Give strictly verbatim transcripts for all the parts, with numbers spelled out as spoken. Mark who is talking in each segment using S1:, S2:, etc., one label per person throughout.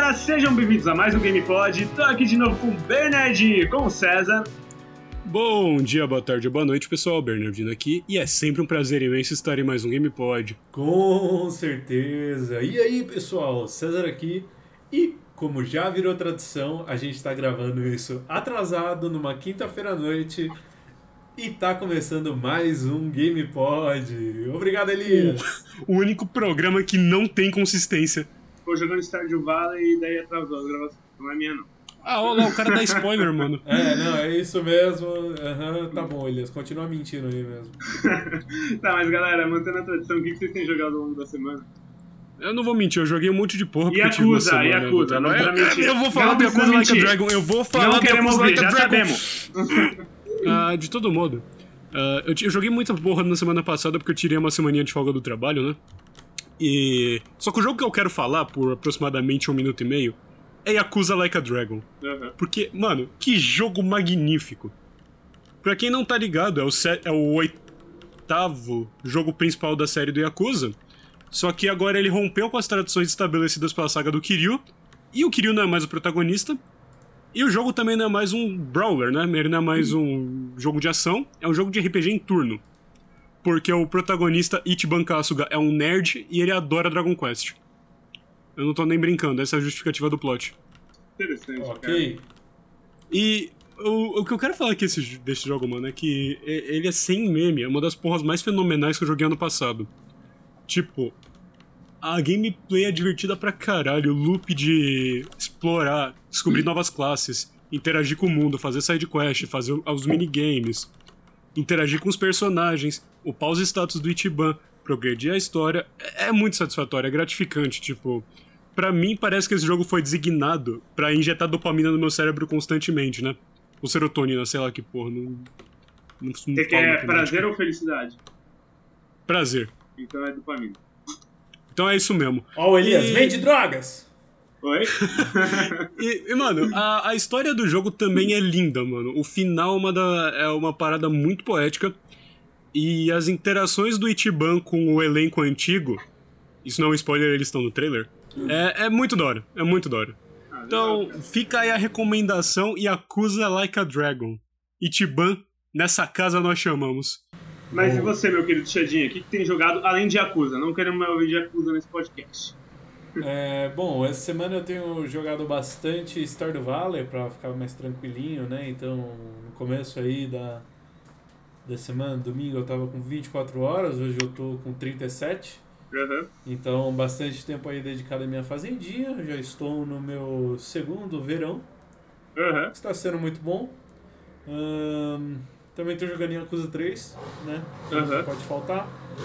S1: galera, sejam bem-vindos a mais um GamePod. Tô aqui de novo com o Bernardinho, com o César.
S2: Bom dia, boa tarde, boa noite, pessoal. Bernardinho aqui. E é sempre um prazer imenso estar em mais um GamePod.
S3: Com certeza. E aí, pessoal, César aqui. E, como já virou tradição, a gente tá gravando isso atrasado numa quinta-feira à noite. E tá começando mais um GamePod. Obrigado, Elias.
S2: O, o único programa que não tem consistência.
S1: Tô jogando Stardew Valley e daí atrasou a gravação. Não é minha, não.
S2: Ah, olha lá, o cara dá spoiler, mano.
S3: É, não, é isso mesmo. Uhum, tá bom, Elias. Continua mentindo aí mesmo.
S1: Tá, mas galera, mantendo a tradição, o que vocês têm jogado ao longo da semana?
S2: Eu não vou mentir, eu joguei um monte de porra porque eu tive uma
S1: Yakuza,
S2: semana.
S1: Yakuza, não
S2: eu,
S1: mentir.
S2: eu vou falar
S1: Não
S2: do Yakuza
S1: precisa
S2: Like a
S1: mentir.
S2: Dragon, eu vou falar
S1: Não
S2: do
S1: queremos
S2: Yakuza
S1: ouvir,
S2: Like a
S1: já
S2: Dragon.
S1: sabemos.
S2: Ah, de todo modo, ah, eu, eu joguei muita porra na semana passada porque eu tirei uma semaninha de folga do trabalho, né? E... Só que o jogo que eu quero falar por aproximadamente um minuto e meio é Yakuza Like a Dragon.
S1: Uhum.
S2: Porque, mano, que jogo magnífico. Pra quem não tá ligado, é o, se- é o oitavo jogo principal da série do Yakuza. Só que agora ele rompeu com as tradições estabelecidas pela saga do Kiryu. E o Kiryu não é mais o protagonista. E o jogo também não é mais um brawler, né? Ele não é mais um jogo de ação. É um jogo de R P G em turno. Porque o protagonista, Ichiban Kasuga, é um nerd e ele adora Dragon Quest. Eu não tô nem brincando, essa é a justificativa do plot.
S1: Interessante,
S3: Ok.
S1: cara.
S2: E o, o que eu quero falar aqui desse, desse jogo, mano, é que e- ele é sem meme, é uma das porras mais fenomenais que eu joguei ano passado. Tipo, a gameplay é divertida pra caralho, o loop de explorar, descobrir novas classes, interagir com o mundo, fazer side quest, fazer os minigames, interagir com os personagens, upar os status do Ichiban, progredir a história, é, é muito satisfatório, é gratificante, tipo... Pra mim, parece que esse jogo foi designado pra injetar dopamina no meu cérebro constantemente, né? Ou serotonina, sei lá que porra, não... não, não
S1: Você
S2: falo
S1: quer
S2: matemática.
S1: prazer ou felicidade?
S2: Prazer.
S1: Então é dopamina.
S2: Então é isso mesmo.
S3: Ó, o Elias,
S2: E-
S3: vende drogas!
S1: Oi?
S2: E, e, mano, a, a história do jogo também é linda, mano. O final é uma, da, é uma parada muito poética. E as interações do Ichiban com o elenco antigo... Isso não é um spoiler, eles estão no trailer. É, é muito da hora, é muito da hora.
S1: Ah,
S2: Então,
S1: legal, cara.
S2: fica aí a recomendação Yakuza Like a Dragon. Ichiban, nessa casa nós chamamos.
S1: Mas e você, meu querido Chadinha, o que, que tem jogado além de Yakuza? Não queremos mais ouvir de Yakuza nesse podcast.
S3: É, bom, essa semana eu tenho jogado bastante Stardew Valley pra ficar mais tranquilinho, né? Então, no começo aí da, da semana, domingo, eu tava com vinte e quatro horas, hoje eu tô com trinta e sete.
S1: Uhum.
S3: Então, bastante tempo aí dedicado à minha fazendinha. Já estou no meu segundo verão,
S1: Uhum.
S3: está sendo muito bom. Ahn, também estou jogando Yakuza três, né? Não
S1: Uhum.
S3: pode faltar.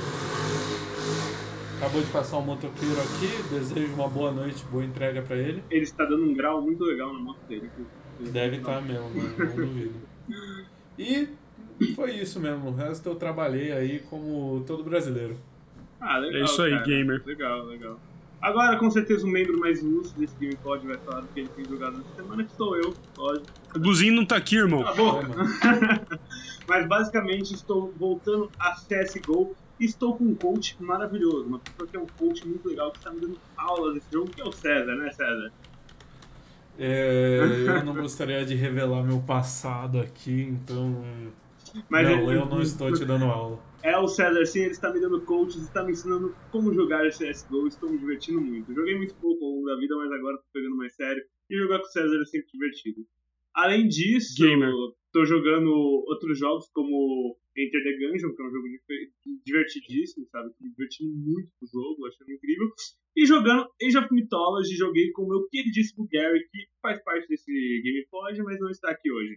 S3: Acabou de passar um motoqueiro aqui, desejo uma boa noite, boa entrega pra ele.
S1: Ele está dando um grau muito legal na moto dele.
S3: Deve estar mesmo, mano, não duvido. E foi isso mesmo, o resto eu trabalhei aí como todo brasileiro.
S1: Ah, legal,
S2: É isso aí,
S1: cara.
S2: gamer.
S1: Legal, legal. Agora, com certeza, o membro mais ilustre desse GamePod vai falar do que ele tem jogado nessa semana, que sou eu, lógico.
S2: O Bluzinho não tá aqui, irmão.
S1: Cala a boca!
S3: É, mano.
S1: Mas, basicamente, estou voltando a C S G O e estou com um coach maravilhoso. Uma pessoa que é um coach muito legal, que está me dando aulas desse jogo, que é o César, né, César?
S3: É, eu não gostaria de revelar meu passado aqui, então.
S1: Mas
S3: não,
S1: ele-
S3: eu não estou te dando aula.
S1: É o César, sim, ele está me dando coaches, está me ensinando como jogar C S G O, estou me divertindo muito. Joguei muito pouco ao longo da vida, mas agora estou pegando mais sério. E jogar com o César é sempre divertido. Além disso,
S2: Gamer.
S1: estou jogando outros jogos como Enter the Gungeon, que é um jogo difer- divertidíssimo, sabe? Estou me divertindo muito com o jogo, achando incrível. E jogando Age of Mythology, joguei com o meu queridíssimo Gary, que faz parte desse GamePod, mas não está aqui hoje.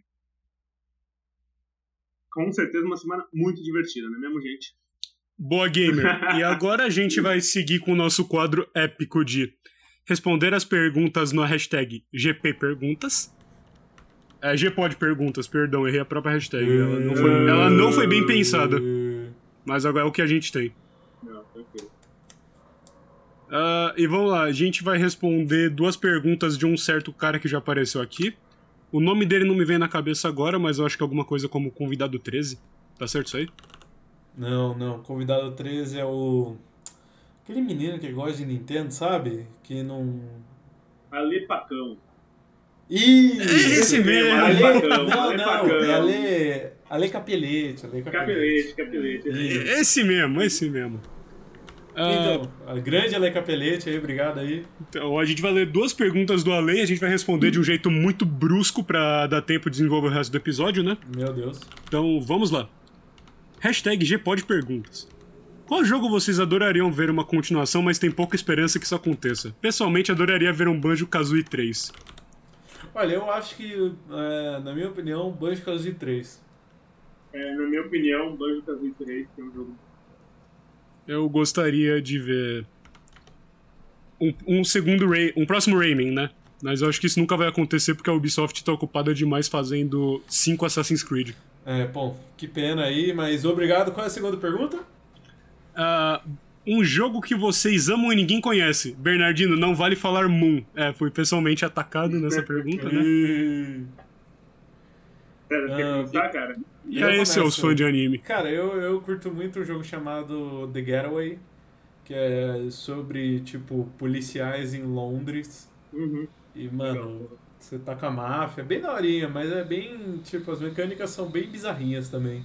S1: Com certeza uma semana muito divertida, não é mesmo, gente?
S2: Boa, gamer. E agora a gente vai seguir com o nosso quadro épico de responder as perguntas na hashtag G P Perguntas. É, Gpod Perguntas, perdão, errei a própria hashtag. Ela não foi, ela não foi bem pensada, mas agora é o que a gente tem.
S1: Não, tranquilo.
S2: Ah, e vamos lá, a gente vai responder duas perguntas de um certo cara que já apareceu aqui. O nome dele não me vem na cabeça agora, mas eu acho que é alguma coisa como Convidado treze. Tá certo isso aí?
S3: Não, não. Convidado treze é o. Aquele menino que gosta de Nintendo, sabe? Que não.
S1: Ale Pacão.
S3: Ih,
S2: esse mesmo.
S3: Ale,
S1: Ale Pacão,
S3: não,
S1: Ale
S3: não,
S1: Pacão.
S3: é Ale, Ale Capelete. Ale
S1: Capelete, Capelete.
S2: Esse mesmo, esse mesmo. Ah,
S3: Então, a grande Ale Capelete aí, obrigado aí.
S2: então, a gente vai ler duas perguntas do Ale e a gente vai responder de um jeito muito brusco pra dar tempo de desenvolver o resto do episódio, né?
S3: Meu Deus.
S2: Então, vamos lá. Hashtag GPodPerguntas. Qual jogo vocês adorariam ver uma continuação, mas tem pouca esperança que isso aconteça? Pessoalmente, adoraria ver um Banjo-Kazooie três.
S3: Olha, eu acho que, é, na minha opinião, Banjo-Kazooie três.
S1: É, na minha opinião, Banjo-Kazooie três que é um jogo...
S2: Eu gostaria de ver um, um segundo Ray, um próximo Rayman, né? Mas eu acho que isso nunca vai acontecer porque a Ubisoft tá ocupada demais fazendo cinco Assassin's Creed.
S3: É, bom, que pena aí, mas obrigado. Qual é a segunda pergunta?
S2: Uh, um jogo que vocês amam e ninguém conhece. Bernardino, não vale falar Moon. É, fui pessoalmente atacado nessa pergunta, né?
S3: E...
S1: Pera, quer
S3: Ah,
S1: começar, cara?
S2: E
S3: eu
S2: aí, seus
S3: começo.
S2: fãs de anime?
S3: Cara, eu, eu curto muito um jogo chamado The Getaway, que é sobre, tipo, policiais em Londres.
S1: Uhum.
S3: E, mano, você tá com a máfia, é bem daorinha, mas é bem, tipo, as mecânicas são bem bizarrinhas também.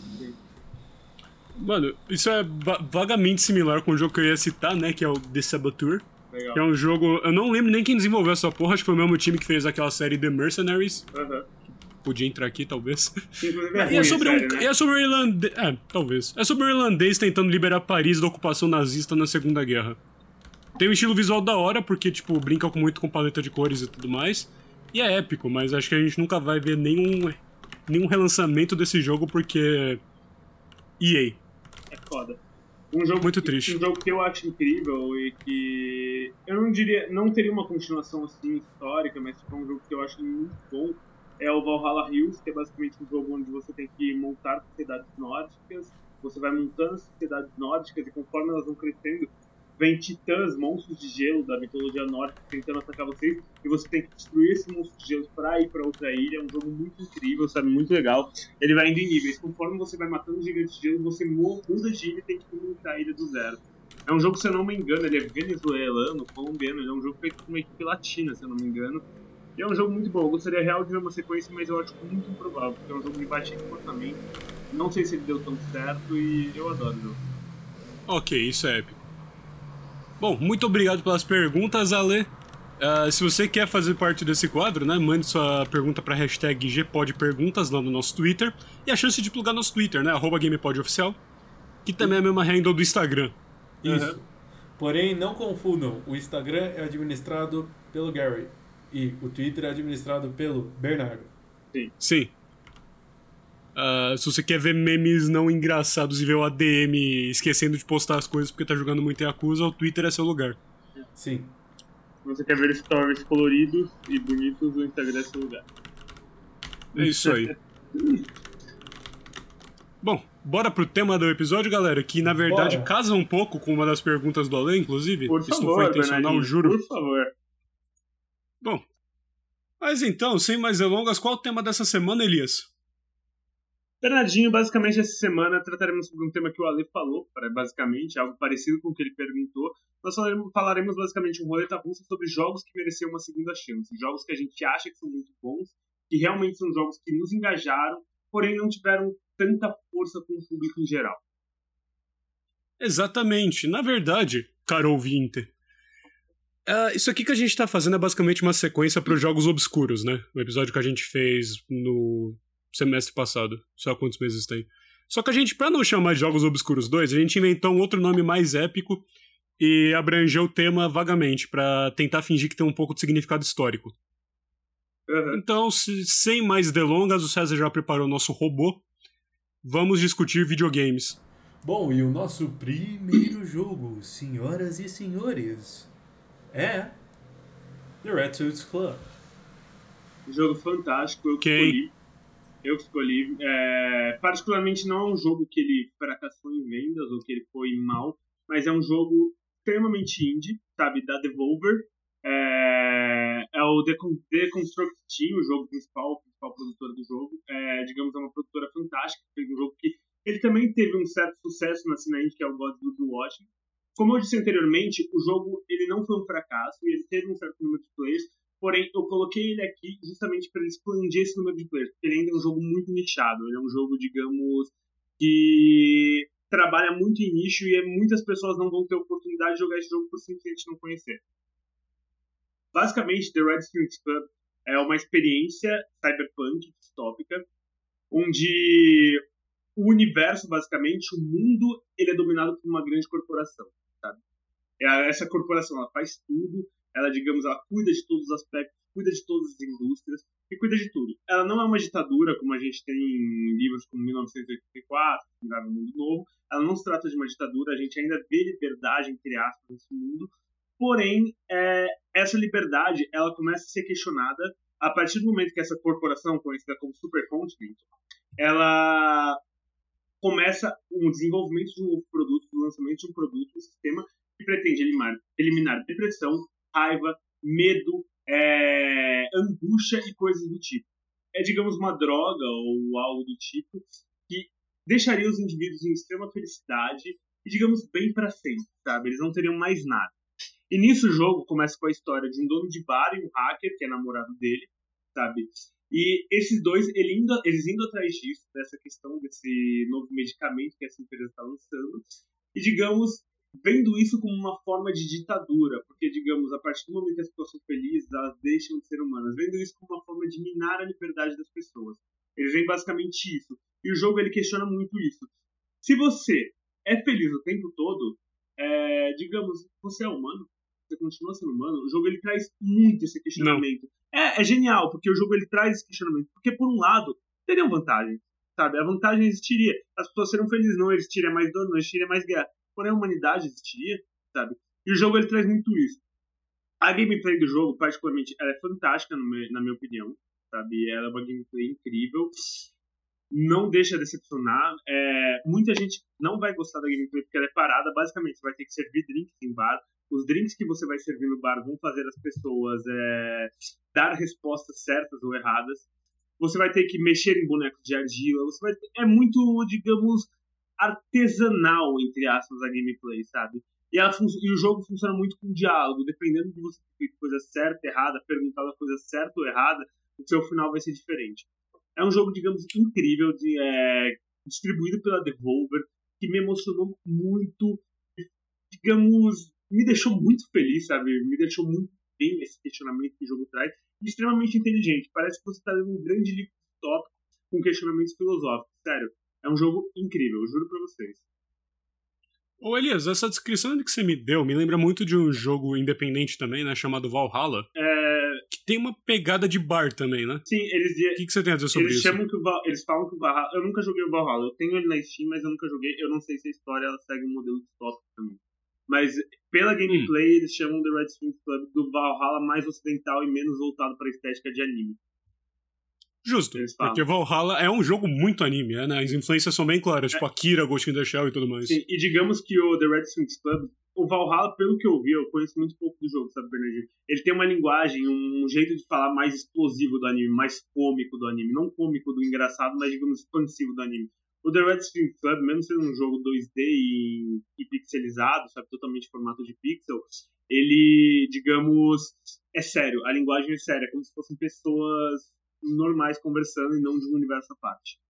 S2: Mano, isso é va- vagamente similar com o jogo que eu ia citar, né? Que é o The Saboteur.
S1: Legal.
S2: Que é um jogo... Eu não lembro nem quem desenvolveu essa porra. Acho que foi o mesmo time que fez aquela série The Mercenaries.
S1: Uhum.
S2: Podia entrar aqui, talvez.
S1: Inclusive é
S2: E
S1: ruim,
S2: é sobre um,
S1: sério, né?
S2: e é sobre um irlandês... É, talvez. É sobre um irlandês tentando liberar Paris da ocupação nazista na Segunda Guerra. Tem um estilo visual da hora, porque, tipo, brinca com- muito com paleta de cores e tudo mais. E é épico, mas acho que a gente nunca vai ver nenhum, nenhum relançamento desse jogo, porque... E A.
S1: É foda. Um jogo
S2: Muito
S1: que,
S2: triste.
S1: Um jogo que eu acho incrível e que eu não diria, não teria uma continuação assim histórica, mas tipo, é um jogo que eu acho muito bom. É o Valhalla Hills, que é basicamente um jogo onde você tem que montar sociedades nórdicas. Você vai montando as sociedades nórdicas e conforme elas vão crescendo, vem titãs, monstros de gelo da mitologia nórdica tentando atacar vocês. E você tem que destruir esses monstros de gelo pra ir pra outra ilha. É um jogo muito incrível, sabe? Muito legal. Ele vai indo em níveis. Conforme você vai matando os gigantes de gelo, você muda de ilha e tem que montar a ilha do zero. É um jogo, se eu não me engano, ele é venezuelano, colombiano. Ele é um jogo feito por uma equipe latina, se eu não me engano. E é um jogo muito bom. Eu gostaria real de ver uma sequência, mas eu acho muito improvável. Porque é um jogo de baixo comportamento. Não sei se ele deu tão certo e eu adoro o jogo.
S2: Ok, isso é épico. Bom, muito obrigado pelas perguntas, Ale. Uh, se você quer fazer parte desse quadro, né, mande sua pergunta para hashtag GPodPerguntas lá no nosso Twitter. E a chance de plugar nosso Twitter, né, arroba GamePodOficial, que também é a mesma handle do Instagram.
S3: Isso.
S1: Uhum.
S3: Porém, não confundam, o Instagram é administrado pelo Gary e o Twitter é administrado pelo Bernardo.
S2: Sim. Uh, se você quer ver memes não engraçados e ver o A D M esquecendo de postar as coisas porque tá jogando muito Yakuza, o Twitter é seu lugar.
S3: Sim.
S1: Se você quer ver stories coloridos e bonitos, o Instagram é seu lugar.
S2: É isso aí. Bom, bora pro tema do episódio, galera, que na verdade
S3: Bora.
S2: casa um pouco com uma das perguntas do Ale, inclusive.
S1: Por
S2: Isso não
S1: favor,
S2: foi intencional,
S1: Bernardinho,
S2: juro.
S1: por favor.
S2: Bom, mas então, sem mais delongas, qual o tema dessa semana, Elias?
S1: Bernardinho, basicamente essa semana trataremos sobre um tema que o Ale falou, basicamente, algo parecido com o que ele perguntou. Nós falaremos, falaremos basicamente um roleta russa sobre jogos que mereceram uma segunda chance, jogos que a gente acha que são muito bons, que realmente são jogos que nos engajaram, porém não tiveram tanta força com o público em geral.
S2: Exatamente. Na verdade, caro ouvinte, uh, isso aqui que a gente tá fazendo é basicamente uma sequência para os jogos obscuros, né? O episódio que a gente fez no semestre passado. Só quantos meses tem. Só que a gente, pra não chamar de Jogos Obscuros dois, a gente inventou um outro nome mais épico e abrangeu o tema vagamente, pra tentar fingir que tem um pouco de significado histórico.
S1: Uhum.
S2: Então, se, sem mais delongas, o César já preparou o nosso robô. Vamos discutir videogames.
S3: Bom, e o nosso primeiro jogo, senhoras e senhores, é The Red Suits Club.
S1: Um jogo fantástico, eu que
S2: Quem?
S1: escolhi. Eu que escolhi. É, particularmente não é um jogo que ele fracassou em vendas ou que ele foi mal, mas é um jogo extremamente indie, sabe, da Devolver. É, é o The Construct Team, o jogo principal, a principal produtora do jogo. É, digamos, é uma produtora fantástica, fez um jogo que ele também teve um certo sucesso na cena indie, que é o God of Watch. Como eu disse anteriormente, o jogo ele não foi um fracasso e ele teve um certo número de players, porém eu coloquei ele aqui justamente para ele expandir esse número de players, porque ele ainda é um jogo muito nichado, ele é um jogo, digamos, que trabalha muito em nicho e muitas pessoas não vão ter oportunidade de jogar esse jogo por simplesmente não conhecer. Basicamente, The Red Strings Club é uma experiência cyberpunk distópica, onde o universo, basicamente, o mundo, ele é dominado por uma grande corporação, sabe? Essa corporação, ela faz tudo, ela, digamos, ela cuida de todos os aspectos, cuida de todas as indústrias e cuida de tudo. Ela não é uma ditadura, como a gente tem em livros como mil novecentos e oitenta e quatro, no Mundo Novo. Ela não se trata de uma ditadura, a gente ainda vê liberdade, entre aspas, nesse mundo. Porém, é, essa liberdade, ela começa a ser questionada a partir do momento que essa corporação, conhecida como Supercontinent, ela começa o desenvolvimento de um novo produto, o lançamento de um produto, um sistema que pretende eliminar, eliminar depressão, raiva, medo, é, angústia e coisas do tipo. É, digamos, uma droga ou algo do tipo que deixaria os indivíduos em extrema felicidade e, digamos, bem para sempre, sabe? Eles não teriam mais nada. E nisso o jogo começa com a história de um dono de bar e um hacker, que é namorado dele, sabe? E esses dois, ele indo, eles indo atrás disso, dessa questão desse novo medicamento que essa empresa está lançando, e, digamos, vendo isso como uma forma de ditadura, porque, digamos, a partir do momento que as pessoas são felizes, elas deixam de ser humanas, vendo isso como uma forma de minar a liberdade das pessoas. Eles veem basicamente isso. E o jogo, ele questiona muito isso. Se você é feliz o tempo todo, é, digamos, você é humano, você continua sendo humano, o jogo, ele traz muito esse questionamento. É, é genial, porque o jogo, ele traz esse questionamento. Porque, por um lado, teriam vantagem, sabe? A vantagem existiria. As pessoas seriam felizes, não existiria mais dor, não existiria mais guerra. Porém, a humanidade existiria, sabe? E o jogo, ele traz muito isso. A gameplay do jogo, particularmente, ela é fantástica, na minha opinião, sabe? Ela é uma gameplay incrível. Não deixa a decepcionar. É, muita gente não vai gostar da gameplay porque ela é parada. Basicamente, você vai ter que servir drinks em bar. Os drinks que você vai servir no bar vão fazer as pessoas é, dar respostas certas ou erradas. Você vai ter que mexer em bonecos de argila. Você vai ter, é muito, digamos, artesanal, entre aspas, a gameplay, sabe? E, ela e o jogo funciona muito com diálogo. Dependendo de você ter feito coisa certa, errada, perguntado a coisa certa ou errada, o seu final vai ser diferente. É um jogo, digamos, incrível, de, é, distribuído pela Devolver, que me emocionou muito, digamos, me deixou muito feliz, sabe? Me deixou muito bem esse questionamento que o jogo traz. E extremamente inteligente. Parece que você está lendo um grande livro tópico com questionamentos filosóficos. Sério, é um jogo incrível, eu juro pra vocês.
S2: Ô Elias, essa descrição que você me deu me lembra muito de um jogo independente também, né? Chamado Valhalla.
S1: É...
S2: Que tem uma pegada de bar também, né?
S1: Sim, eles...
S2: O que, que você tem a dizer sobre
S1: eles
S2: isso?
S1: Chamam que o Val... Eles falam que o Valhalla... Eu nunca joguei o Valhalla. Eu tenho ele na Steam, mas eu nunca joguei. Eu não sei se a história ela segue um modelo distópico também. Mas pela gameplay, hum. eles chamam The Red Strings Club do Valhalla mais ocidental e menos voltado para a estética de anime.
S2: Justo, porque Valhalla é um jogo muito anime, né? As influências são bem claras, é. tipo Akira, Ghost in the Shell e tudo mais.
S1: Sim, e digamos que o The Red Strings Club, o Valhalla, pelo que eu vi, eu conheço muito pouco do jogo, sabe, Bernardinho? Ele tem uma linguagem, um jeito de falar mais explosivo do anime, mais cômico do anime. Não cômico do engraçado, mas, digamos, expansivo do anime. O The Red Strings Club, mesmo sendo um jogo dois D e, e pixelizado, sabe, totalmente em formato de pixel, ele, digamos, é sério. A linguagem é séria, é como se fossem pessoas normais conversando e não de um universo à parte.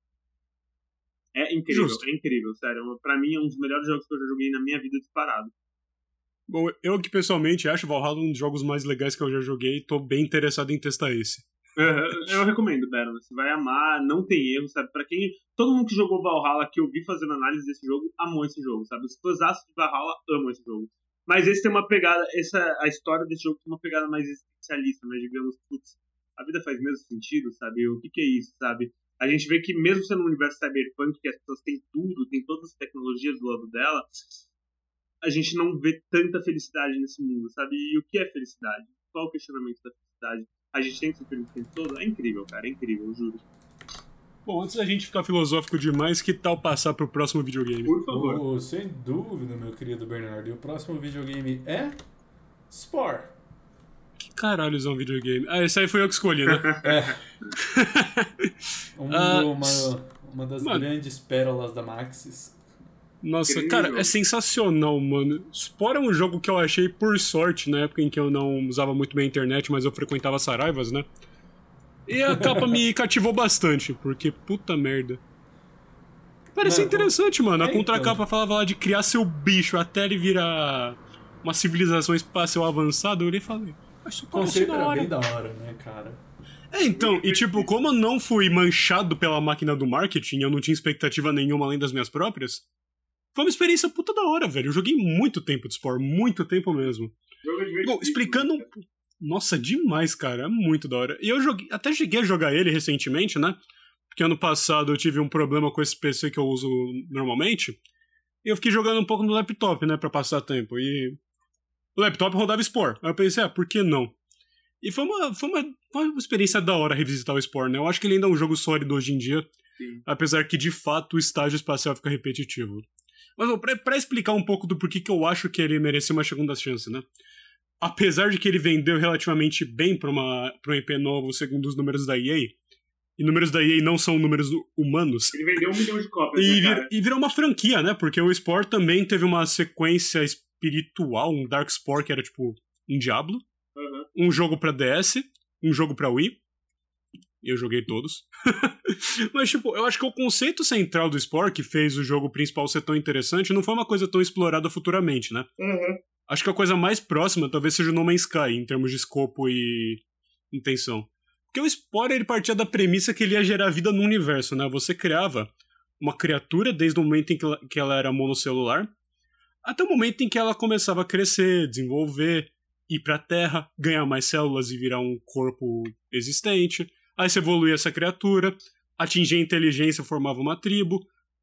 S1: É incrível, Justo. é incrível, sério. Pra mim é um dos melhores jogos que eu já joguei na minha vida disparado.
S2: Bom, eu que pessoalmente acho Valhalla um dos jogos mais legais que eu já joguei e tô bem interessado em testar esse.
S1: Uhum, eu recomendo, Bero. Você vai amar, não tem erro, sabe? Pra quem... Todo mundo que jogou Valhalla, que eu vi fazendo análise desse jogo, amou esse jogo, sabe? Os fãs de Valhalla amam esse jogo. Mas esse tem uma pegada... Essa, a história desse jogo tem uma pegada mais especialista, mas digamos, putz, a vida faz mesmo sentido, sabe? O que que é isso, sabe? A gente vê que mesmo sendo um universo cyberpunk, que as pessoas têm tudo, tem todas as tecnologias do lado dela, a gente não vê tanta felicidade nesse mundo, sabe? E o que é felicidade? Qual o questionamento da felicidade? A gente tem que ser feliz o tempo todo? É incrível, cara, é incrível, eu juro.
S2: Bom, antes da gente ficar filosófico demais, que tal passar pro próximo videogame?
S1: Por favor.
S3: Oh, sem dúvida, meu querido Bernardo. E o próximo videogame é... Spore.
S2: Que caralho é um videogame? Ah, esse aí foi eu que escolhi, né?
S3: É. Um,
S2: uh,
S3: uma, uma das Mano. grandes pérolas da Maxis.
S2: Nossa,
S1: Grande
S2: cara,
S1: jogo.
S2: é sensacional, mano. Spore é um jogo que eu achei, por sorte, na época em que eu não usava muito bem a internet, mas eu frequentava Saraivas, né? E a capa me cativou bastante, porque puta merda. Parecia
S3: Mano,
S2: interessante, mano. A
S3: é, então.
S2: contracapa falava lá de criar seu bicho até ele virar uma civilização espacial avançada. Eu olhei e falei, "Ah, isso
S3: O
S2: parece
S3: conceito
S2: da
S3: era
S2: hora."
S3: bem da hora, né, cara?
S2: É, então, e tipo, como eu não fui manchado pela máquina do marketing, eu não tinha expectativa nenhuma além das minhas próprias, foi uma experiência puta da hora, velho. Eu joguei muito tempo de Spore, muito tempo mesmo.
S1: Jogo é divertido,
S2: Bom, explicando.
S1: né?
S2: Nossa, demais, cara. É muito da hora. E eu joguei, até cheguei a jogar ele recentemente, né? Porque ano passado eu tive um problema com esse P C que eu uso normalmente. E eu fiquei jogando um pouco no laptop, né? Pra passar tempo. E o laptop rodava Spore. Aí eu pensei, ah, por que não? E foi uma, foi uma, uma experiência da hora revisitar o Spore, né? Eu acho que ele ainda é um jogo sólido hoje em dia.
S1: Sim.
S2: Apesar que, de fato, o estágio espacial fica repetitivo. Mas, bom, pra, pra explicar um pouco do porquê que eu acho que ele merecia uma segunda chance, né? Apesar de que ele vendeu relativamente bem pra, uma, pra um I P novo, segundo os números da E A, e números da E A não são números humanos,
S1: Ele vendeu um milhão de cópias,
S2: e,
S1: né,
S2: vir,
S1: cara?
S2: e virou uma franquia, né? Porque o Spore também teve uma sequência espiritual, um Dark Spore, que era tipo um Diablo,
S1: Uhum.
S2: um jogo pra D S, um jogo pra Wii. Eu joguei todos. Mas, tipo, eu acho que o conceito central do Spore, que fez o jogo principal ser tão interessante, não foi uma coisa tão explorada futuramente, né?
S1: Uhum.
S2: Acho que a coisa mais próxima talvez seja o No Man's Sky, em termos de escopo e intenção. Porque o Spore, ele partia da premissa que ele ia gerar vida no universo, né? Você criava uma criatura desde o momento em que ela, que ela era monocelular, até o momento em que ela começava a crescer, desenvolver, ir pra Terra, ganhar mais células e virar um corpo existente. Aí você evoluía essa criatura, atingia a inteligência, formava uma tribo,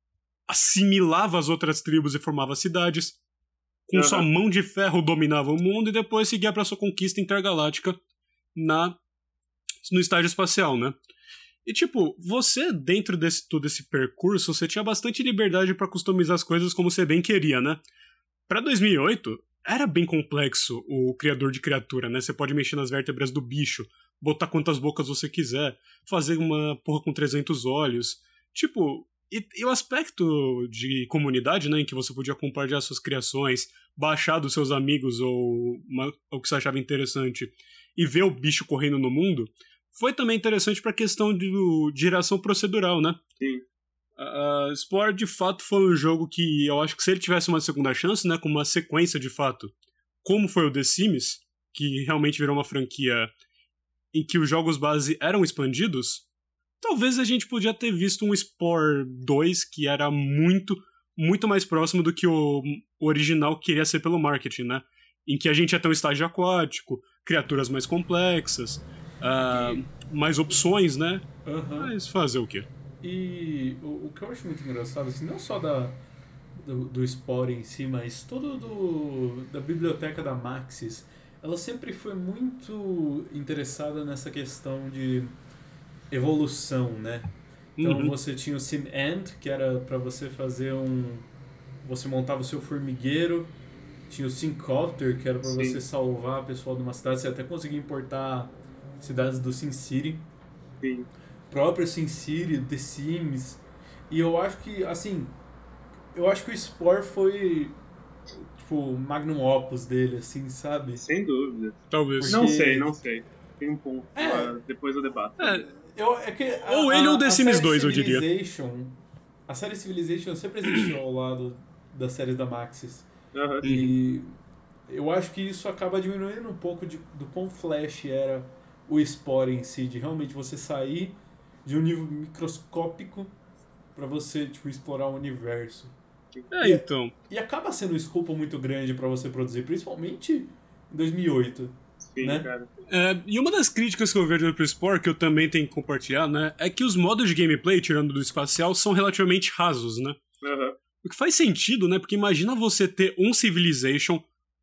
S2: assimilava as outras tribos e formava cidades, com
S1: Uhum.
S2: sua mão de ferro dominava o mundo e depois seguia pra sua conquista intergaláctica na, no estágio espacial, né? E tipo, você, dentro desse todo esse percurso, você tinha bastante liberdade pra customizar as coisas como você bem queria, né? Pra dois mil e oito, era bem complexo o criador de criatura, né? Você pode mexer nas vértebras do bicho, botar quantas bocas você quiser, fazer uma porra com trezentos olhos. Tipo, e, e o aspecto de comunidade, né? Em que você podia compartilhar suas criações, baixar dos seus amigos ou uma, o que você achava interessante e ver o bicho correndo no mundo, foi também interessante pra questão de, de geração procedural, né?
S1: Sim.
S2: Uh, Spore, de fato, foi um jogo que eu acho que se ele tivesse uma segunda chance, né, como uma sequência de fato, como foi o The Sims, que realmente virou uma franquia em que os jogos base eram expandidos, talvez a gente podia ter visto um Spore dois que era muito, muito mais próximo do que o original queria ser pelo marketing, né? Em que a gente ia ter um estágio aquático, criaturas mais complexas, uh, mais opções, né?
S3: Uhum.
S2: Mas fazer o quê?
S3: E o, o que eu acho muito engraçado, assim, não só da, do, do Spore em si, mas todo do, da biblioteca da Maxis, ela sempre foi muito interessada nessa questão de evolução, né? Então
S2: Uhum.
S3: você tinha o Sim Ant, que era para você fazer um... Você montava o seu formigueiro. Tinha o Simcopter, que era para você salvar o pessoal de uma cidade. Você até conseguia importar cidades do SimCity.
S1: Sim.
S3: Próprio SimCity, The Sims. E eu acho que, assim... Eu acho que o Spore foi... Tipo, o magnum opus dele, assim, sabe?
S1: Sem dúvida.
S2: Talvez.
S1: Não
S3: Porque-
S1: sei, não sei. Tem um ponto.
S3: É.
S1: lá, depois eu debato.
S2: É,
S3: Eu, é que a,
S2: Ou ele
S3: a,
S2: ou The
S3: a
S2: Sims
S3: série
S2: dois, eu diria.
S3: Civilization- A série Civilization sempre existiu ao lado das séries da Maxis.
S1: Aham.
S3: E eu acho que isso acaba diminuindo um pouco de, do quão flash era o Spore em si, de realmente você sair de um nível microscópico pra você, tipo, explorar o universo.
S2: é, então.
S3: E acaba sendo um escopo muito grande pra você produzir, principalmente em dois mil e oito.
S1: Sim,
S3: né?
S1: cara.
S2: É, e uma das críticas que eu vejo pro Spore, que eu também tenho que compartilhar, né, é que os modos de gameplay, tirando do espacial, são relativamente rasos, né?
S1: Aham.
S2: O que faz sentido, né? Porque imagina você ter um Civilization,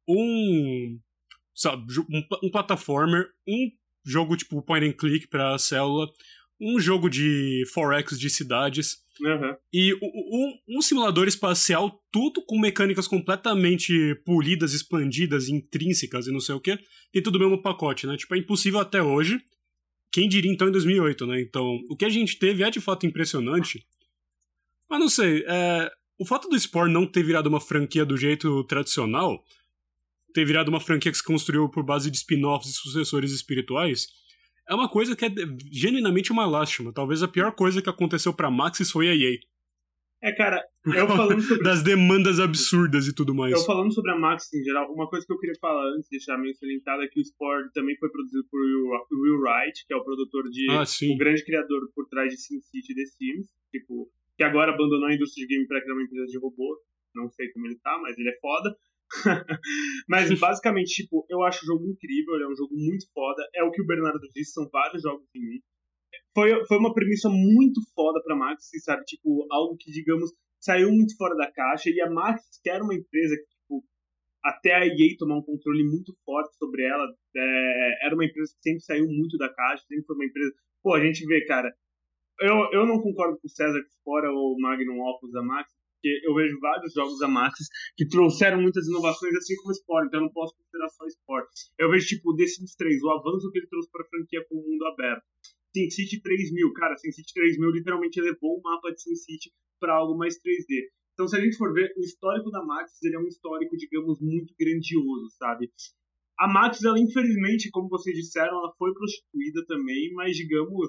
S2: um, sabe, um, um platformer, um jogo tipo point and click pra célula, um jogo de four X de cidades,
S1: Aham.
S2: e um, um simulador espacial, tudo com mecânicas completamente polidas, expandidas, intrínsecas e não sei o que, tem tudo mesmo no pacote, né? Tipo, é impossível até hoje. Quem diria então em dois mil e oito, né? Então, o que a gente teve é de fato impressionante. Mas não sei, é, o fato do Spore não ter virado uma franquia do jeito tradicional, ter virado uma franquia que se construiu por base de spin-offs e sucessores espirituais, é uma coisa que é genuinamente uma lástima. Talvez a pior coisa que aconteceu pra Maxis foi a E A.
S1: É, cara, eu falando sobre...
S2: das demandas absurdas e tudo mais.
S1: Eu falando sobre a Maxis em geral, uma coisa que eu queria falar antes, deixar meio salientado, é que o Spore também foi produzido por Will Wright, que é o produtor de...
S2: Ah,
S1: o grande criador por trás de SimCity e The Sims, tipo, que agora abandonou a indústria de game pra criar uma empresa de robô. Não sei como ele tá, mas ele é foda. Mas basicamente, tipo, eu acho o jogo incrível, ele é um jogo muito foda. É o que o Bernardo disse, são vários jogos em mim. Foi, foi uma premissa muito foda pra Maxis, sabe? Tipo, algo que, digamos, saiu muito fora da caixa. E a Maxis, que era uma empresa que, tipo, até a E A tomar um controle muito forte sobre ela, é, era uma empresa que sempre saiu muito da caixa, sempre foi uma empresa... Pô, a gente vê, cara, eu, eu não concordo com o César que fora o Magnum Opus da Maxis, porque eu vejo vários jogos da Maxis que trouxeram muitas inovações, assim como o Spore, então eu não posso considerar só Spore. Eu vejo, tipo, The Sims três, o avanço que ele trouxe pra franquia com o mundo aberto. SimCity três mil, cara, SimCity três mil literalmente elevou o mapa de SimCity para algo mais três D. Então, se a gente for ver, o histórico da Maxis, ele é um histórico, digamos, muito grandioso, sabe? A Maxis, ela, infelizmente, como vocês disseram, ela foi prostituída também, mas digamos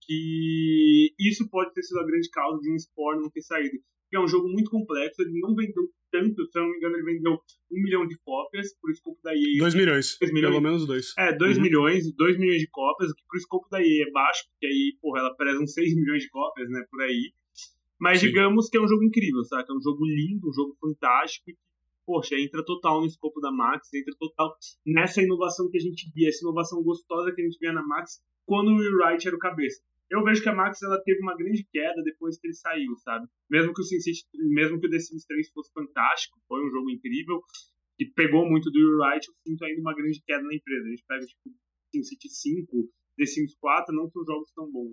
S1: que isso pode ter sido a grande causa de um Spore não ter saído. Porque é um jogo muito complexo, ele não vendeu tanto, se eu não me engano, ele vendeu um milhão de cópias, por escopo da E A.
S2: Dois milhões, dois milhões. Pelo menos dois.
S1: É, dois uhum. milhões, dois milhões de cópias, o que pro escopo da E A é baixo, porque aí, porra, ela preza uns seis milhões de cópias, né, por aí. Mas Sim. digamos que é um jogo incrível, sabe? É um jogo lindo, um jogo fantástico, e, poxa, entra total no escopo da Maxis, entra total nessa inovação que a gente via, essa inovação gostosa que a gente via na Maxis quando o Will Wright era o cabeça. Eu vejo que a Maxis, ela teve uma grande queda depois que ele saiu, sabe? Mesmo que o SimCity, mesmo que o The Sims três fosse fantástico, foi um jogo incrível, que pegou muito do Will Wright, eu sinto ainda uma grande queda na empresa. A gente pega, tipo, SimCity cinco, The Sims quatro, não são jogos tão bons.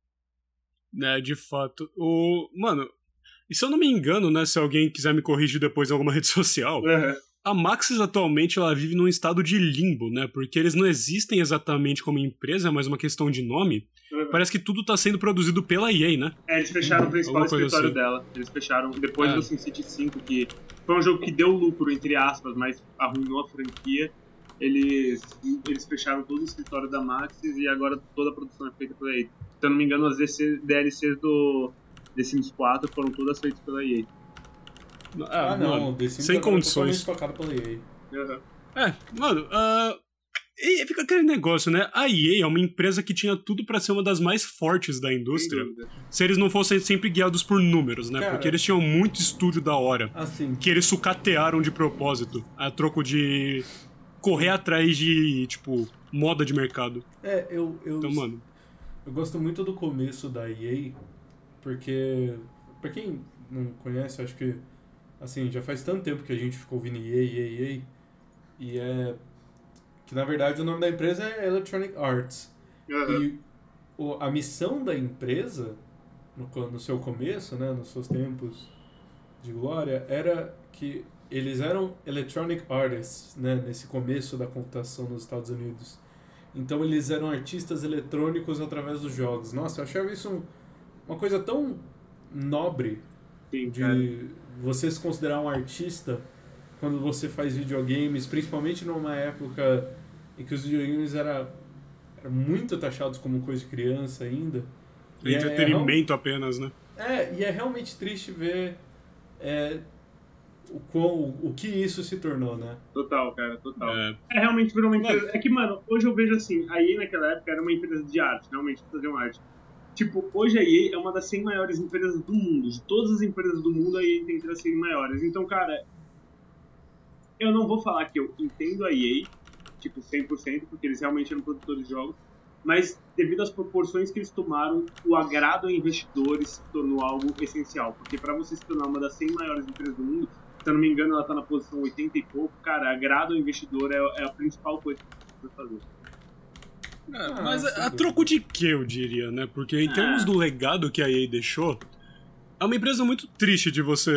S2: É, de fato. O... Mano, e se eu não me engano, né, se alguém quiser me corrigir depois em alguma rede social, uhum. a Maxis atualmente ela vive num estado de limbo, né? Porque eles não existem exatamente como empresa, é mais uma questão de nome. Uhum. Parece que tudo tá sendo produzido pela E A, né?
S1: É, eles fecharam o principal escritório assim. dela. Eles fecharam, depois é. do SimCity cinco, que foi um jogo que deu lucro, entre aspas, mas arruinou a franquia. Eles, eles fecharam todo o escritório da Maxis e agora toda a produção é feita pela E A. Se eu não me engano, as D L Cs do The Sims quatro foram todas feitas pela E
S3: A. Ah, ah não,
S2: mano, sem condições.
S3: Tocado pela E
S2: A. Uhum. É, mano, uh, e fica aquele negócio, né? A E A é uma empresa que tinha tudo pra ser uma das mais fortes da indústria, se eles não fossem sempre guiados por números, né? Cara, porque eles tinham muito estúdio da hora,
S3: assim,
S2: que eles sucatearam de propósito, a troco de correr atrás de, tipo, moda de mercado.
S3: É, eu... eu
S2: então, mano...
S3: Eu gosto muito do começo da E A, porque, pra quem não conhece, acho que, assim, já faz tanto tempo que a gente ficou ouvindo E A, E A, E A, e é que, na verdade, o nome da empresa é Electronic Arts. Uhum. E o, a missão da empresa, no, no seu começo, né, nos seus tempos de glória, era que eles eram Electronic Artists, né, nesse começo da computação nos Estados Unidos. Então eles eram artistas eletrônicos através dos jogos. Nossa, eu achava isso um, uma coisa tão nobre. Sim, de cara. Você se considerar um artista quando você faz videogames, principalmente numa época em que os videogames eram era muito taxados como coisa de criança ainda.
S2: E entretenimento é, é, apenas, né?
S3: É, e é realmente triste ver é, o, o, o que isso se tornou, né?
S1: Total, cara, total. É, é realmente virou uma empresa... É que, mano, hoje eu vejo assim, a E A naquela época era uma empresa de arte, realmente, faziam arte. Tipo, hoje a E A é uma das cem maiores empresas do mundo. De todas as empresas do mundo, a E A tem entre as cem maiores. Então, cara, eu não vou falar que eu entendo a E A, tipo, cem por cento, porque eles realmente eram produtores de jogos, mas devido às proporções que eles tomaram, o agrado a investidores se tornou algo essencial. Porque para você se tornar uma das cem maiores empresas do mundo, se eu não me engano, ela tá na posição oitenta e pouco, cara, agrado ao investidor é, é a principal coisa que você precisa fazer.
S2: É, ah, mas a, a troco de que, eu diria, né? Porque em termos ah. do legado que a E A deixou, é uma empresa muito triste de você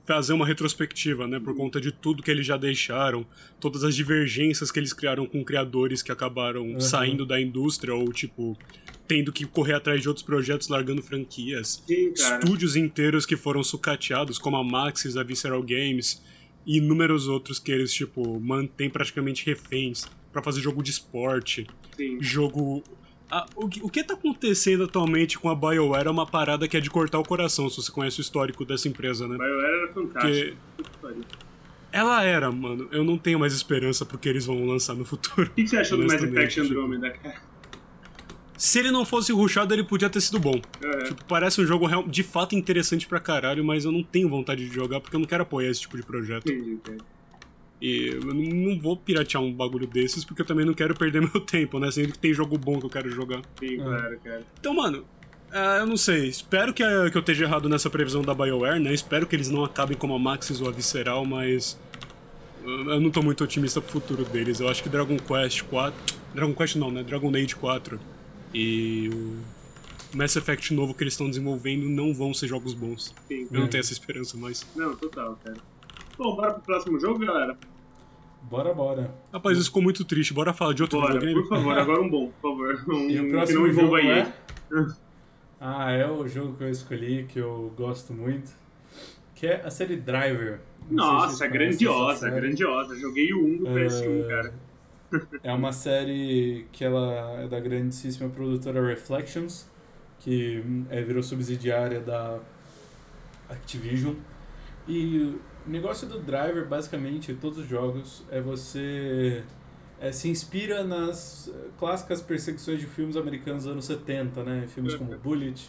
S2: fazer uma retrospectiva, né? Por conta de tudo que eles já deixaram, todas as divergências que eles criaram com criadores que acabaram uhum. saindo da indústria ou, tipo, tendo que correr atrás de outros projetos, largando franquias.
S1: Sim,
S2: estúdios inteiros que foram sucateados, como a Maxis, a Visceral Games e inúmeros outros que eles, tipo, mantêm praticamente reféns pra fazer jogo de esporte.
S1: Sim.
S2: Jogo... Ah, o, o que tá acontecendo atualmente com a BioWare é uma parada que é de cortar o coração, se você conhece o histórico dessa empresa, né?
S1: BioWare era fantástica.
S2: Porque... Ela era, mano. Eu não tenho mais esperança porque eles vão lançar no futuro.
S1: O que, que você achou do Mass Effect Andromeda, cara?
S2: Se ele não fosse rushado, ele podia ter sido bom.
S1: É.
S2: Tipo, parece um jogo real, de fato interessante pra caralho, mas eu não tenho vontade de jogar porque eu não quero apoiar esse tipo de projeto.
S1: Entendi, cara.
S2: E eu não vou piratear um bagulho desses porque eu também não quero perder meu tempo, né? Sendo que tem jogo bom que eu quero jogar.
S1: Sim,
S2: ah.
S1: claro, cara.
S2: Então, mano, uh, eu não sei. Espero que, uh, que eu esteja errado nessa previsão da BioWare, né? Espero que eles não acabem como a Maxis ou a Visceral, mas... Uh, eu não tô muito otimista pro futuro deles. Eu acho que Dragon Quest quatro... Dragon Quest não, né? Dragon Age quatro e o Mass Effect novo que eles estão desenvolvendo não vão ser jogos bons.
S1: Sim,
S2: eu não tenho essa esperança mais.
S1: Não, total, cara. Bom, bora pro próximo jogo, galera?
S3: Bora, bora.
S2: Rapaz, isso ficou muito triste. Bora falar de outro
S1: bora,
S2: videogame?
S1: Por favor, agora um bom, por favor. Um,
S3: e o
S1: um
S3: próximo
S1: que não envolva
S3: jogo
S1: aí.
S3: É? Ah, é o jogo que eu escolhi, que eu gosto muito, que é a série Driver. Não
S1: Nossa, grandiosa, grandiosa. Joguei o um do P S um, uh, cara.
S3: É uma série que ela é da grandíssima produtora Reflections, que é, virou subsidiária da Activision. E o negócio do Driver, basicamente, todos os jogos, é você é, se inspira nas clássicas perseguições de filmes americanos dos anos setenta, né? Filmes como Bullet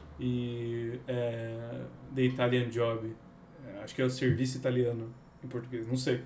S3: e é, The Italian Job. Acho que é o Serviço Italiano em português, não sei.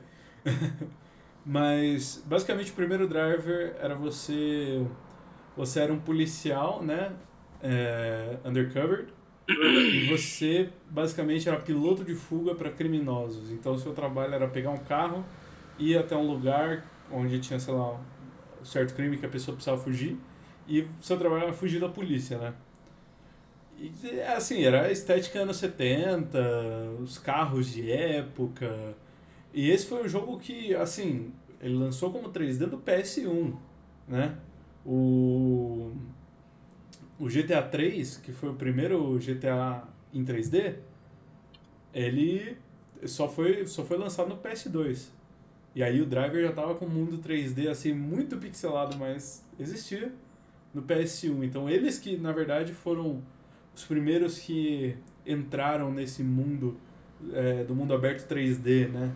S3: Mas, basicamente, o primeiro Driver era você... Você era um policial, né? É, undercover. E você, basicamente, era piloto de fuga para criminosos. Então, o seu trabalho era pegar um carro, ir até um lugar onde tinha, sei lá, um certo crime que a pessoa precisava fugir. E o seu trabalho era fugir da polícia, né? E, assim, era a estética anos setenta, os carros de época... E esse foi um jogo que, assim, ele lançou como três D do P S um, né? O, o G T A três, que foi o primeiro G T A em três D, ele só foi, só foi lançado no P S dois. E aí o Driver já tava com o mundo três D, assim, muito pixelado, mas existia no P S um. Então eles que, na verdade, foram os primeiros que entraram nesse mundo, é, do mundo aberto três D, né?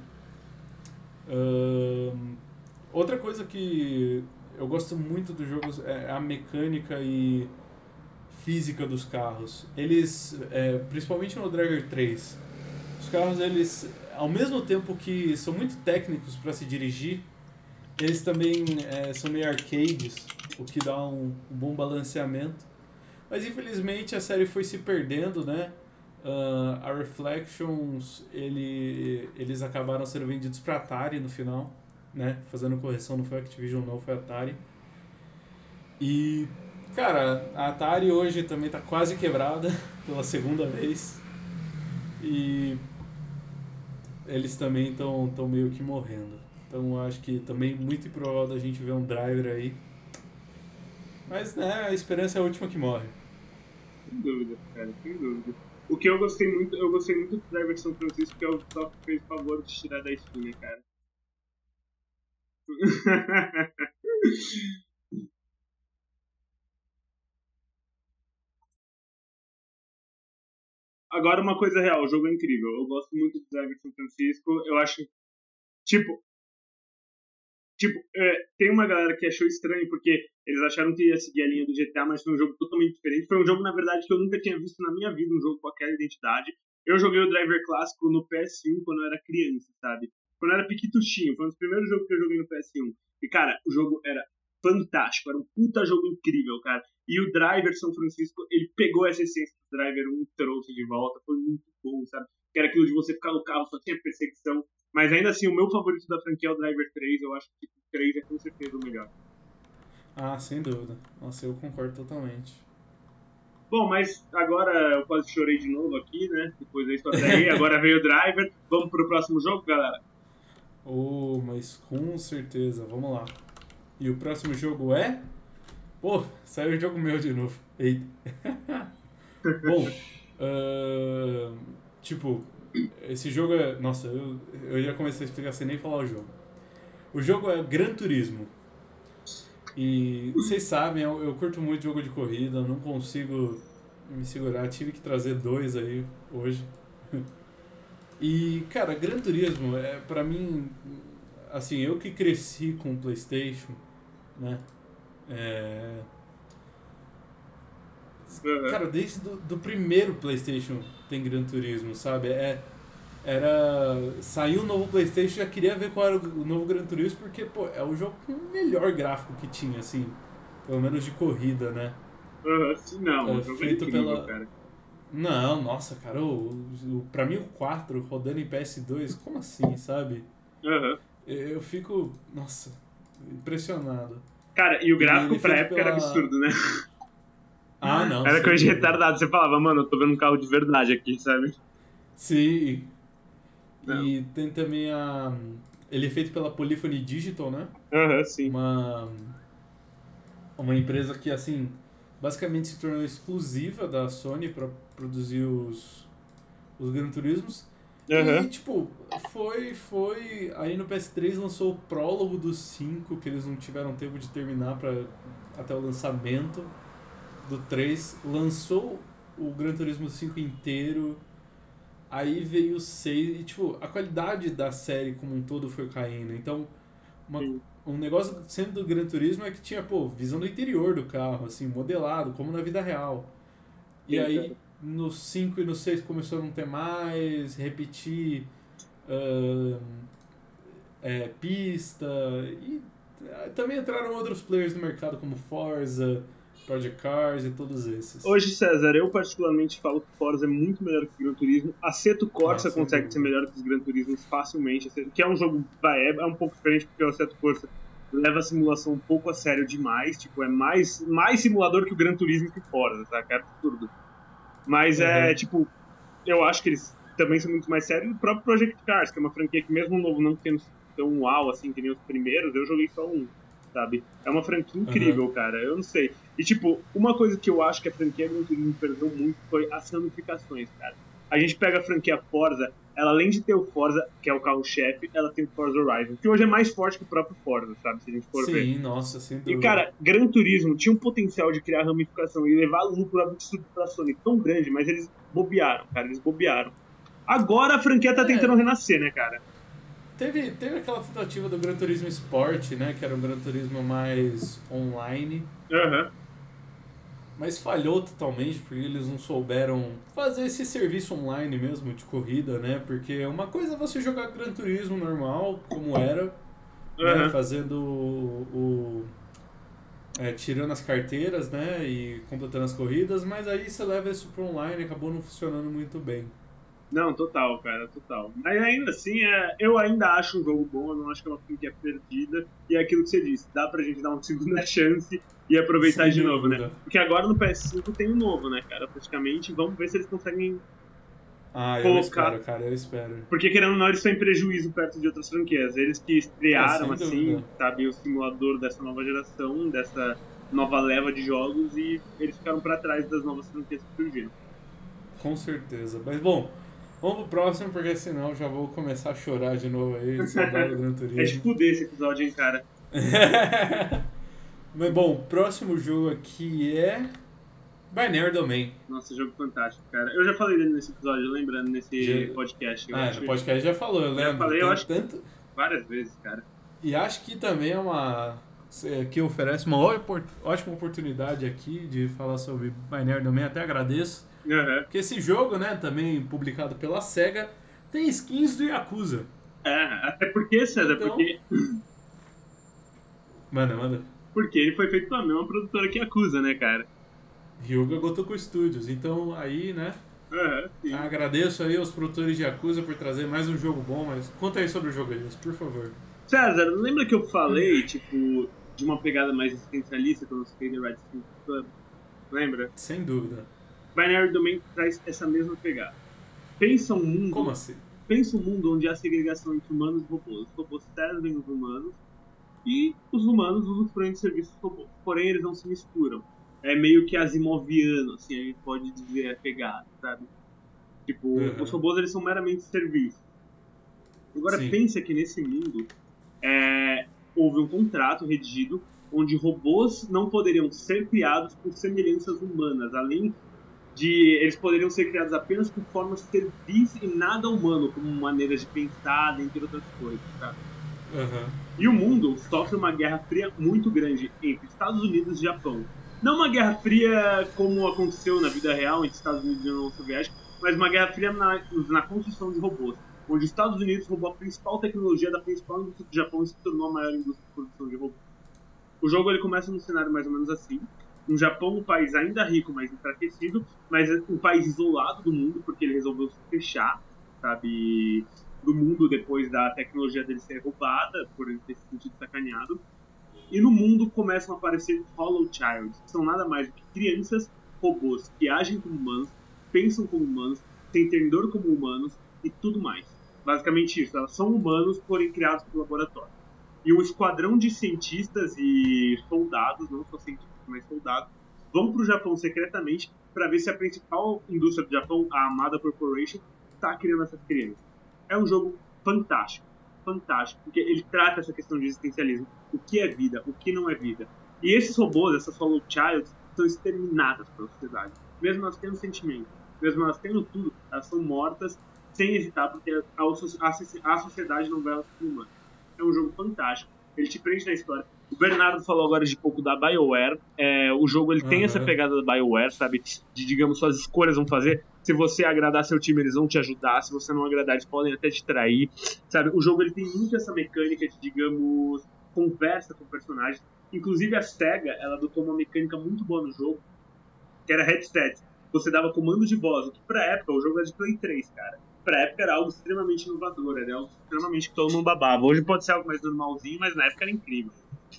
S3: Uh, outra coisa que eu gosto muito dos jogos é a mecânica e física dos carros. Eles, é, principalmente no Driver três, os carros, eles, ao mesmo tempo que são muito técnicos para se dirigir, eles também é, são meio arcades, o que dá um, um bom balanceamento. Mas infelizmente a série foi se perdendo, né? Uh, a Reflections, ele, eles acabaram sendo vendidos para Atari no final, né? Fazendo correção, não foi Activision, não, foi Atari. E, cara, a Atari hoje também tá quase quebrada pela segunda vez. E eles também estão tão meio que morrendo. Então eu acho que também muito improvável da gente ver um Driver aí. Mas, né, a esperança é a última que morre.
S1: Sem dúvida, cara, sem dúvida. O que eu gostei muito, eu gostei muito do Driver São Francisco, que é o Top fez o favor de tirar da Steam, né, cara? Agora, uma coisa real, o jogo é incrível. Eu gosto muito do Driver São Francisco. Eu acho, tipo, tipo, é, tem uma galera que achou estranho porque eles acharam que ia seguir a linha do G T A, mas foi um jogo totalmente diferente. Foi um jogo, na verdade, que eu nunca tinha visto na minha vida, um jogo com aquela identidade. Eu joguei o Driver clássico no P S um quando eu era criança, sabe? Quando eu era piquituchinho, foi um dos primeiros jogos que eu joguei no P S um. E, cara, o jogo era fantástico, era um puta jogo incrível, cara. E o Driver São Francisco, ele pegou essa essência do Driver um e trouxe de volta, foi muito bom, sabe? Que era aquilo de você ficar no carro, só tinha perseguição. Mas ainda assim, o meu favorito da franquia é o Driver três, eu acho que o três é com certeza o melhor.
S3: Ah, sem dúvida. Nossa, eu concordo totalmente.
S1: Bom, mas agora eu quase chorei de novo aqui, né? Depois da história daí, agora veio o Driver. Vamos pro próximo jogo, galera?
S3: Oh, mas com certeza, vamos lá. E o próximo jogo é... Pô, saiu o jogo meu de novo. Eita. Bom, uh, tipo, esse jogo é... Nossa, eu, eu já comecei a explicar sem nem falar o jogo. O jogo é Gran Turismo. E vocês sabem, eu, eu curto muito jogo de corrida, não consigo me segurar, tive que trazer dois aí hoje. E, cara, Gran Turismo, é, pra mim, assim, eu que cresci com o PlayStation, né? É... Cara, desde do, do primeiro PlayStation tem Gran Turismo, sabe? É, era... Saiu o novo PlayStation, já queria ver qual era o novo Gran Turismo, porque, pô, é o jogo com o melhor gráfico que tinha, assim, pelo menos de corrida, né?
S1: Uhum, sim, não,
S3: É,
S1: o jogo é
S3: feito
S1: incrível,
S3: pela...
S1: cara.
S3: Não, nossa, cara, o, o, pra mim o quatro rodando em P S dois, como assim, sabe?
S1: Uhum.
S3: Eu fico, nossa, impressionado.
S1: Cara, e o gráfico
S3: ele
S1: pra
S3: feito
S1: época era
S3: pela-
S1: absurdo, né?
S3: Ah, não.
S1: Era
S3: sem
S1: coisa de
S3: dúvida.
S1: retardado. Você falava, mano, eu tô vendo um carro de verdade aqui, sabe?
S3: Sim.
S1: Não.
S3: E tem também a... Ele é feito pela Polyphony Digital, né?
S1: Aham, sim.
S3: Uma... Uma empresa que, assim, basicamente se tornou exclusiva da Sony pra produzir os... Os Gran Turismos.
S1: Aham.
S3: E, tipo, foi, foi... Aí no P S três lançou o prólogo dos cinco, que eles não tiveram tempo de terminar pra, até o lançamento do três. Lançou o Gran Turismo cinco inteiro. Aí veio o seis. E, tipo, a qualidade da série como um todo foi caindo. Então, uma,
S1: Sim.
S3: um negócio sempre do Gran Turismo é que tinha, pô, visão do interior do carro, assim, modelado, como na vida real. E
S1: Sim,
S3: aí,
S1: cara.
S3: no cinco e no seis começou a não ter mais, repetir ahn, é, pista, e ah, também entraram outros players no mercado como Forza, Project Cars e todos esses.
S1: Hoje, César, eu particularmente falo que Forza é muito melhor que o Gran Turismo. Assetto Corsa
S3: Ah, sem
S1: consegue
S3: dúvida.
S1: ser melhor que os Gran Turismos facilmente. Que é um jogo, vai, é, é um pouco diferente porque o Assetto Corsa leva a simulação um pouco a sério demais. Tipo, é mais, mais simulador que o Gran Turismo que o Forza, tá? É absurdo. Mas é,
S3: Uhum.
S1: tipo, eu acho que eles também são muito mais sérios. O próprio Project Cars, que é uma franquia que mesmo o novo não tendo tão uau, assim, que nem os primeiros, eu joguei só um, sabe? É uma franquia incrível,
S3: Uhum.
S1: cara, eu não sei. E, tipo, uma coisa que eu acho que a franquia Gran Turismo perdeu muito foi as ramificações, cara. A gente pega a franquia Forza, ela além de ter o Forza, que é o carro-chefe, ela tem o Forza Horizon, que hoje é mais forte que o próprio Forza, sabe? Se a gente for ver.
S3: Sim, nossa, sem
S1: E,
S3: dúvida.
S1: cara, Gran Turismo tinha um potencial de criar ramificação e levar lucro absurdo pra Sony tão grande, mas eles bobearam, cara, eles bobearam. Agora a franquia tá
S3: É.
S1: tentando renascer, né, cara?
S3: Teve, teve aquela tentativa do Gran Turismo Sport, né? Que era um Gran Turismo mais online.
S1: Aham.
S3: Mas falhou totalmente porque eles não souberam fazer esse serviço online mesmo de corrida, né? Porque uma coisa é você jogar Gran Turismo normal, como era, né?
S1: Aham.
S3: Fazendo o... o- é, tirando as carteiras, né? E completando as corridas, mas aí você leva isso pro online e acabou não funcionando muito bem.
S1: Não, total, cara, total. Mas ainda assim, é, eu ainda acho um jogo bom, eu não acho que é uma franquia perdida. E é aquilo que você disse, dá pra gente dar uma segunda chance e aproveitar
S3: Sem
S1: de novo, né?
S3: dúvida.
S1: Porque agora no P S cinco tem um novo, né, cara, praticamente. Vamos ver se eles conseguem.
S3: Ah, eu
S1: Colocar-
S3: espero, cara, eu espero.
S1: Porque querendo ou não, eles estão em prejuízo perto de outras franquias. Eles que estrearam,
S3: Ah, sem
S1: assim,
S3: dúvida.
S1: sabe, o simulador dessa nova geração, dessa nova leva de jogos, e eles ficaram pra trás das novas franquias que surgiram.
S3: Com certeza. Mas bom, vamos pro próximo, porque senão eu já vou começar a chorar de novo aí, de saudade do Gran
S1: É de
S3: Turismo.
S1: fuder esse episódio, hein, cara.
S3: Mas bom, o próximo jogo aqui é Binary Domain.
S1: Nossa, jogo fantástico, cara. Eu já falei dele nesse episódio, lembrando, nesse
S3: Já-
S1: podcast. Eu
S3: Ah,
S1: acho
S3: no podcast já falou, eu
S1: Já
S3: lembro.
S1: falei, eu
S3: Tem
S1: acho-
S3: tanto...
S1: várias vezes, cara.
S3: E acho que também é uma... que oferece uma ótima ótima oportunidade aqui de falar sobre Binary Domain, até agradeço.
S1: Aham.
S3: Porque esse jogo, né, também publicado pela SEGA, tem skins do Yakuza.
S1: É, até porque, César,
S3: Então-
S1: porque,
S3: Manda, manda.
S1: porque ele foi feito pela mesma produtora que acusa, né, cara?
S3: Ryuga Gotoku Studios. Então aí, né,
S1: Aham, sim.
S3: agradeço aí aos produtores de Yakuza por trazer mais um jogo bom, mas conta aí sobre o jogo, Elias, por favor.
S1: César, lembra que eu falei, tipo, de uma pegada mais existencialista quando eu citei The Red Steel Club? Lembra?
S3: Sem dúvida.
S1: Binary Domain traz essa mesma pegada. Pensa um mundo...
S3: Como assim?
S1: Pensa um mundo onde há segregação entre humanos e robôs. Os robôs servem os humanos e os humanos usufruem de serviços dos robôs. Porém, eles não se misturam. É meio que asimoviano, assim, a gente pode dizer a pegada, sabe? Tipo, uhum. Os robôs, eles são meramente serviços. Agora, Sim. pensa que nesse mundo é, houve um contrato redigido onde robôs não poderiam ser criados por semelhanças humanas, além de eles poderiam ser criados apenas por formas servis e nada humano, como maneiras de pensar, dentre outras coisas, sabe?
S3: Uhum.
S1: E o mundo sofre uma guerra fria muito grande entre Estados Unidos e Japão. Não uma guerra fria como aconteceu na vida real entre Estados Unidos e União Soviética, mas uma guerra fria na, na construção de robôs, onde os Estados Unidos roubou a principal tecnologia da principal indústria do Japão e se tornou a maior indústria de produção de robôs. O jogo ele começa num cenário mais ou menos assim. Um Japão, um país ainda rico, mas enfraquecido, mas um país isolado do mundo, porque ele resolveu se fechar, sabe, do mundo depois da tecnologia dele ser roubada, por ele ter se sentido sacaneado. E no mundo começam a aparecer Hollow Childs, que são nada mais do que crianças robôs que agem como humanos, pensam como humanos, sentem dor como humanos e tudo mais. Basicamente isso, elas são humanos, porém criados pelo laboratório. E um esquadrão de cientistas e soldados, não só cientistas, mas soldados, vão para o Japão secretamente para ver se a principal indústria do Japão, a Amada Corporation, está criando essas crianças. É um jogo fantástico, fantástico, porque ele trata essa questão de existencialismo, o que é vida, o que não é vida. E esses robôs, essas Hollow Childs, são exterminadas pela sociedade. Mesmo elas tendo sentimento, mesmo elas tendo tudo, elas são mortas sem hesitar, porque a, a, a sociedade não vê elas como humanas. É um jogo fantástico, ele te prende na história. O Bernardo falou agora de pouco da BioWare. É, o jogo ele uhum. tem essa pegada da BioWare, sabe? De, digamos, suas escolhas vão fazer. Se você agradar seu time, eles vão te ajudar. Se você não agradar, eles podem até te trair, sabe? O jogo ele tem muito essa mecânica de, digamos, conversa com personagens. Inclusive a SEGA, ela adotou uma mecânica muito boa no jogo, que era headset. Você dava comandos de voz, o que pra época, o jogo era de Play três, cara. Pra época era algo extremamente inovador, era algo extremamente que todo mundo babava. Hoje pode ser algo mais normalzinho, mas na época era incrível.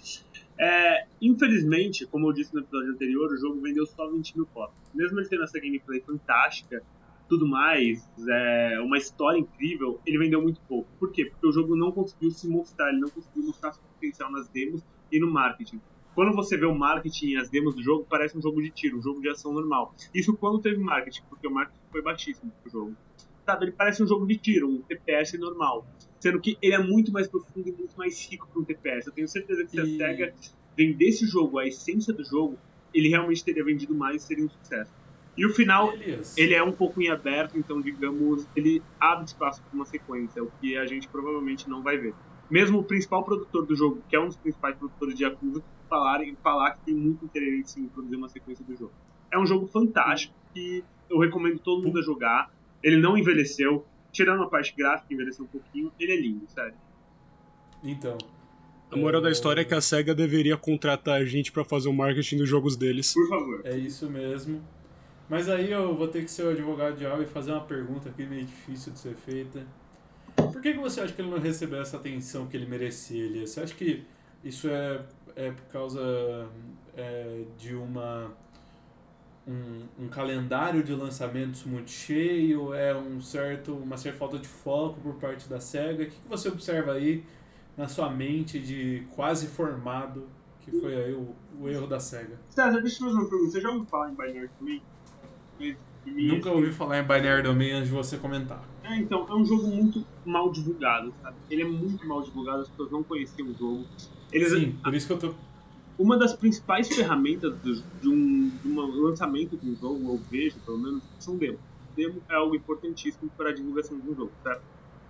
S1: É, infelizmente, como eu disse no episódio anterior, o jogo vendeu só vinte mil cópias. Mesmo ele tendo essa gameplay fantástica, tudo mais, é, uma história incrível, ele vendeu muito pouco. Por quê? Porque o jogo não conseguiu se mostrar, ele não conseguiu mostrar seu potencial nas demos e no marketing. Quando você vê o marketing e as demos do jogo, parece um jogo de tiro, um jogo de ação normal. Isso quando teve marketing, porque o marketing foi baixíssimo pro jogo. Sabe, ele parece um jogo de tiro, um T P S normal. Sendo que ele é muito mais profundo e muito mais rico que um T P S. Eu tenho certeza que se a
S3: e...
S1: SEGA vendesse o jogo, a essência do jogo, ele realmente teria vendido mais e seria um sucesso. E o final,
S3: Beleza.
S1: Ele é um pouco em aberto, então, digamos, ele abre espaço para uma sequência, o que a gente provavelmente não vai ver. Mesmo o principal produtor do jogo, que é um dos principais produtores de Yakuza, falar, falar que tem muito interesse em produzir uma sequência do jogo. É um jogo fantástico que eu recomendo todo mundo a jogar. Ele não envelheceu, tirando a parte gráfica, envelheceu um pouquinho, ele é lindo, sério.
S3: Então...
S2: A moral é... da história é que a SEGA deveria contratar a gente pra fazer o marketing dos jogos deles.
S1: Por favor.
S3: É isso mesmo. Mas aí eu vou ter que ser o advogado de diabo e fazer uma pergunta aqui meio difícil de ser feita. Por que, que você acha que ele não recebeu essa atenção que ele merecia, Elias? Você acha que isso é, é por causa é, de uma... Um, um calendário de lançamentos muito cheio, é um certo, uma certa falta de foco por parte da SEGA? O que, que você observa aí na sua mente de quase formado que foi aí o, o erro da SEGA?
S1: César, deixa eu fazer uma pergunta. Você já ouviu falar em Binary Domain?
S3: Nunca ouvi falar em Binary Domain antes de você comentar.
S1: É, então, é um jogo muito mal divulgado, sabe? Ele é muito mal divulgado, as pessoas não conheciam o jogo. Eles...
S3: Sim, por isso que eu tô...
S1: Uma das principais ferramentas de um, de um lançamento de um jogo, eu vejo, pelo menos, são demos. Demo é algo importantíssimo para a divulgação de um jogo, certo?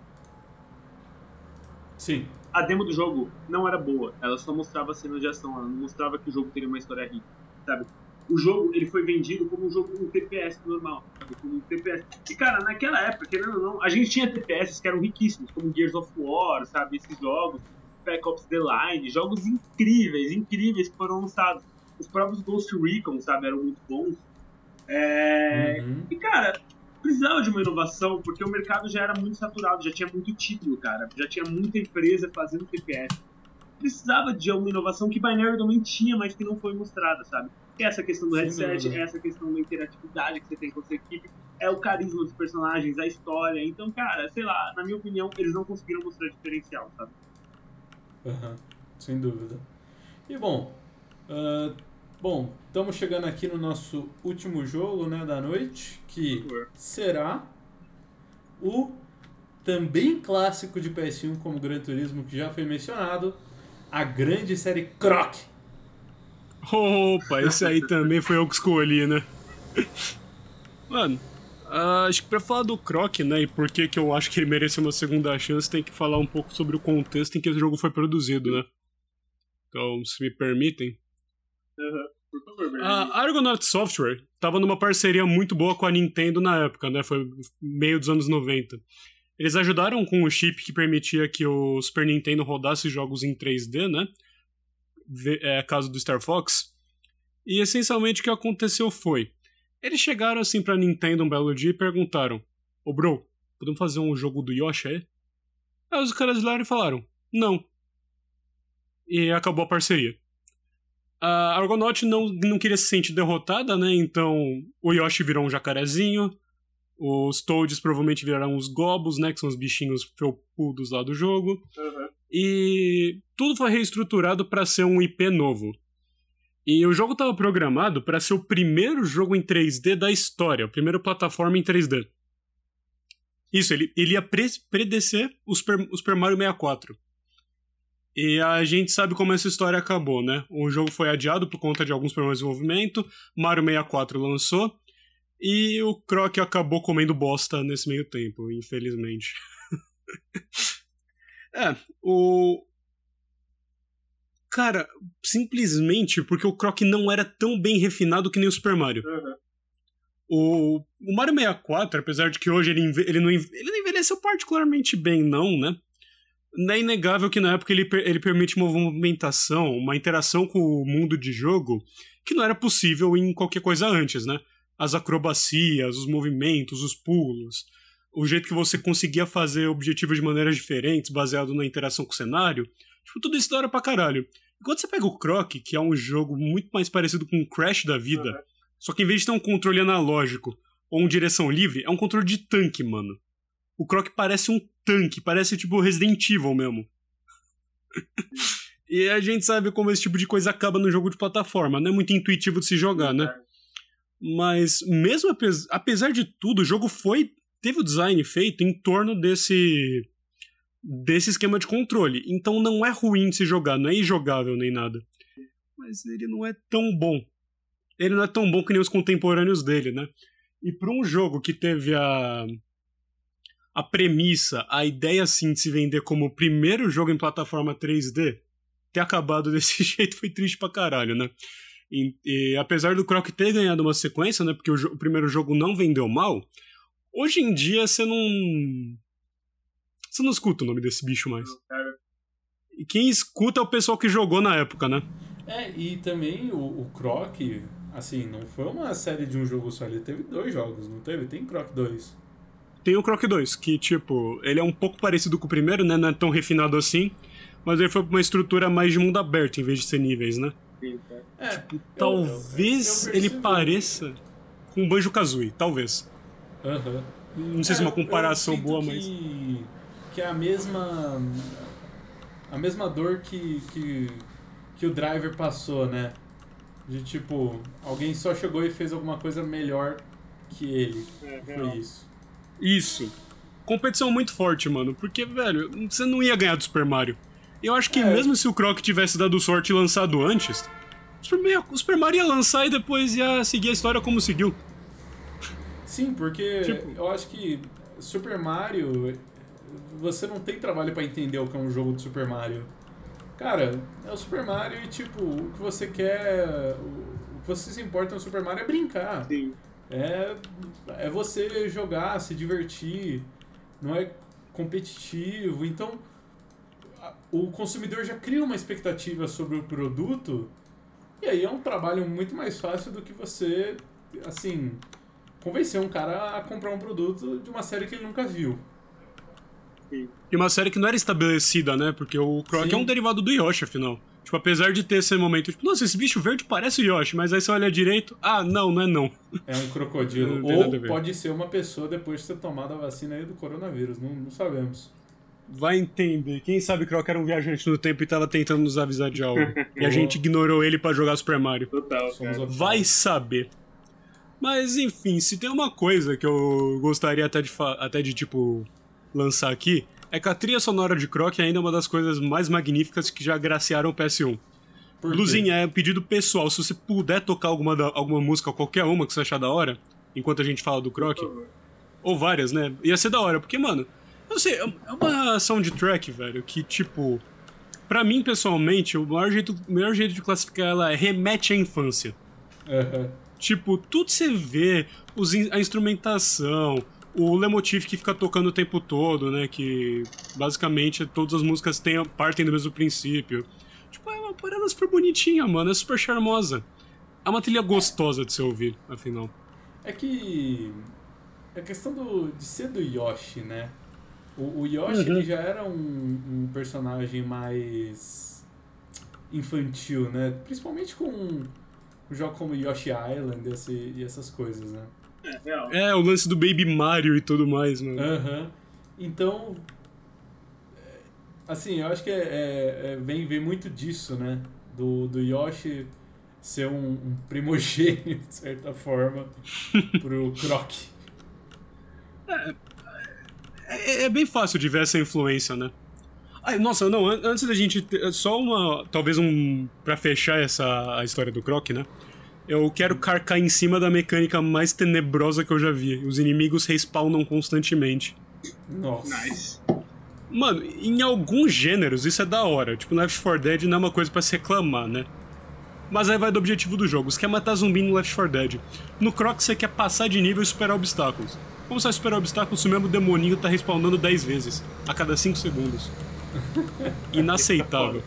S3: Sim.
S1: A demo do jogo não era boa, ela só mostrava cenas de ação, ela não mostrava que o jogo teria uma história rica, sabe? O jogo, ele foi vendido como um jogo com um T P S normal, sabe? Como um T P S. E, cara, naquela época, querendo ou não, a gente tinha T P S que eram riquíssimos, como Gears of War, sabe? Esses jogos, Spec Ops The Line, jogos incríveis, incríveis que foram lançados. Os próprios Ghost Recon, sabe, eram muito bons. É... Uhum. E, cara, precisava de uma inovação, porque o mercado já era muito saturado, já tinha muito título, cara. Já tinha muita empresa fazendo T P S. Precisava de uma inovação que Binary Domain tinha, mas que não foi mostrada, sabe? Que é essa questão do
S3: Sem
S1: headset,
S3: dúvida.
S1: é essa questão da interatividade que você tem com a sua equipe, é o carisma dos personagens, a história. Então, cara, sei lá, na minha opinião, eles não conseguiram mostrar diferencial, sabe?
S3: Aham, sem dúvida. E bom, ah, bom, estamos chegando aqui no nosso último jogo, né, da noite, que será o também clássico de P S um como Gran Turismo, que já foi mencionado, a grande série Croc.
S2: Opa, esse aí também foi eu que escolhi, né? Mano, ah, acho que pra falar do Croc, né, e por que que eu acho que ele merece uma segunda chance, tem que falar um pouco sobre o contexto em que esse jogo foi produzido, né? Então, se me permitem.
S1: Uhum. Por favor, Bernie.
S2: A Argonaut Software tava numa parceria muito boa com a Nintendo na época, né? Foi meio dos anos noventa. Eles ajudaram com o chip que permitia que o Super Nintendo rodasse jogos em três D, né? É caso do Star Fox. E essencialmente o que aconteceu foi: eles chegaram assim pra Nintendo um belo dia e perguntaram: Ô bro, podemos fazer um jogo do Yoshi aí? Aí os caras olharam e falaram: não. E acabou a parceria. A Argonaut não, não queria se sentir derrotada, né? Então o Yoshi virou um jacarezinho. Os Toads provavelmente viraram os Gobos, né? Que são os bichinhos felpudos lá do jogo.
S1: Uhum.
S2: E tudo foi reestruturado para ser um I P novo. E o jogo estava programado para ser o primeiro jogo em três D da história, o primeiro plataforma em três D. Isso, ele, ele ia pre predecer o Super, o Super Mario sessenta e quatro. E a gente sabe como essa história acabou, né? O jogo foi adiado por conta de alguns problemas de desenvolvimento, Mario sessenta e quatro lançou, e o Croc acabou comendo bosta nesse meio tempo, infelizmente. É, o... Cara, simplesmente porque o Croc não era tão bem refinado que nem o Super Mario.
S1: Uhum.
S2: O, o Mario sessenta e quatro, apesar de que hoje ele, enve... ele, não, enve... ele não envelheceu particularmente bem, não, né? Não é inegável que na época ele, per... ele permite uma movimentação, uma interação com o mundo de jogo que não era possível em qualquer coisa antes, né? As acrobacias, os movimentos, os pulos, o jeito que você conseguia fazer objetivos de maneiras diferentes, baseado na interação com o cenário, tipo, tudo isso da hora pra caralho. Enquanto você pega o Croc, que é um jogo muito mais parecido com um Crash da vida, uhum. Só que em vez de ter um controle analógico ou uma direção livre, é um controle de tanque, mano. O Croc parece um tanque, parece tipo Resident Evil mesmo. E a gente sabe como esse tipo de coisa acaba no jogo de plataforma, não é muito intuitivo de se jogar, né? Mas mesmo apes apesar de tudo, o jogo foi teve o design feito em torno desse desse esquema de controle. Então não é ruim de se jogar, não é injogável nem nada. Mas ele não é tão bom. Ele não é tão bom que nem os contemporâneos dele, né? E para um jogo que teve a a premissa, a ideia assim de se vender como o primeiro jogo em plataforma três D, ter acabado desse jeito foi triste pra caralho, né? E, e apesar do Croc ter ganhado uma sequência, né? Porque o, o primeiro jogo não vendeu mal, hoje em dia você não... Você não escuta o nome desse bicho mais. E quem escuta é o pessoal que jogou na época, né?
S3: É, e também o, o Croc, assim, não foi uma série de um jogo só, ele teve dois jogos, não teve? Tem Croc dois.
S2: Tem o Croc dois, que, tipo, ele é um pouco parecido com o primeiro, né? Não é tão refinado assim, mas ele foi pra uma estrutura mais de mundo aberto, em vez de ser níveis, né?
S3: É,
S2: tipo,
S3: eu,
S2: talvez
S3: eu, eu
S2: ele pareça com o Banjo-Kazooie, talvez.
S3: Uhum.
S2: Não sei
S3: é,
S2: se é uma comparação boa,
S3: que,
S2: mas...
S3: que é a mesma... A mesma dor que, que, que o Driver passou, né? De, tipo, alguém só chegou e fez alguma coisa melhor que ele. É, foi é. isso.
S2: Isso. Competição muito forte, mano. Porque, velho, você não ia ganhar do Super Mario. Eu acho que é. mesmo se o Croc tivesse dado sorte e lançado antes, o Super Mario ia lançar e depois ia seguir a história como seguiu.
S3: Sim, porque tipo, eu acho que Super Mario, você não tem trabalho pra entender o que é um jogo de Super Mario. Cara, é o Super Mario e, tipo, o que você quer, o que você se importa no Super Mario é brincar.
S1: Sim.
S3: É, é você jogar, se divertir, não é competitivo. Então, o consumidor já cria uma expectativa sobre o produto e aí é um trabalho muito mais fácil do que você, assim, convencer um cara a comprar um produto de uma série que ele nunca viu.
S2: E uma série que não era estabelecida, né? Porque o Croc Sim. é um derivado do Yoshi, afinal. Tipo, apesar de ter esse momento, tipo, nossa, esse bicho verde parece o Yoshi, mas aí você olha direito, ah, não, não é não.
S3: É um crocodilo.
S2: Não tem
S3: Ou
S2: nada a ver.
S3: pode ser uma pessoa depois de ter tomado a vacina aí do coronavírus, não, não sabemos.
S2: Vai entender. Quem sabe Croc era um viajante no tempo e tava tentando nos avisar de algo. E a gente ignorou ele pra jogar Super Mario.
S1: Total,
S3: Somos
S1: cara.
S2: Vai saber. Mas, enfim, se tem uma coisa que eu gostaria até de, fa- até de tipo, lançar aqui, é que a trilha sonora de Croc ainda é uma das coisas mais magníficas que já agraciaram o P S um.
S3: Por quê?
S2: Bluzinha, é um pedido pessoal. Se você puder tocar alguma, da- alguma música, qualquer uma que você achar da hora, enquanto a gente fala do Croc, ou várias, né? Ia ser da hora, porque, mano, eu não sei, é uma soundtrack, velho, que, tipo, pra mim, pessoalmente, o maior jeito, o melhor jeito de classificar ela é remete à infância.
S3: Aham.
S2: Tipo, tudo você vê, os in- a instrumentação, o leitmotiv que fica tocando o tempo todo, né? Que basicamente todas as músicas têm, partem do mesmo princípio. Tipo, é uma parada super bonitinha, mano. É super charmosa. É uma trilha gostosa de se ouvir, afinal.
S3: É que a questão do, de ser do Yoshi, né? O, o Yoshi
S2: Uhum.
S3: ele já era um, um personagem mais infantil, né? Principalmente com um jogo como Yoshi Island esse, e essas coisas, né?
S1: É, real.
S2: É, o lance do Baby Mario e tudo mais, mano.
S3: Aham. Então, é, assim, eu acho que é, é- é- vem, vem muito disso, né? Do, do Yoshi ser um, um primogênito, de certa forma, pro Croc.
S2: É, é bem fácil de ver essa influência, né? Ai, nossa, não, an- antes da gente ter, só uma, talvez um, pra fechar essa a história do Croc, né? Eu quero carcar em cima da mecânica mais tenebrosa que eu já vi. Os inimigos respawnam constantemente.
S3: Nossa.
S1: Nice.
S2: Mano, em alguns gêneros isso é da hora. Tipo, Left four Dead não é uma coisa pra se reclamar, né? Mas aí vai do objetivo do jogo. Você quer matar zumbi no Left four Dead. No Croc você quer passar de nível e superar obstáculos. Como você vai superar obstáculos se o mesmo demoninho tá respawnando dez vezes, a cada cinco segundos? Inaceitável.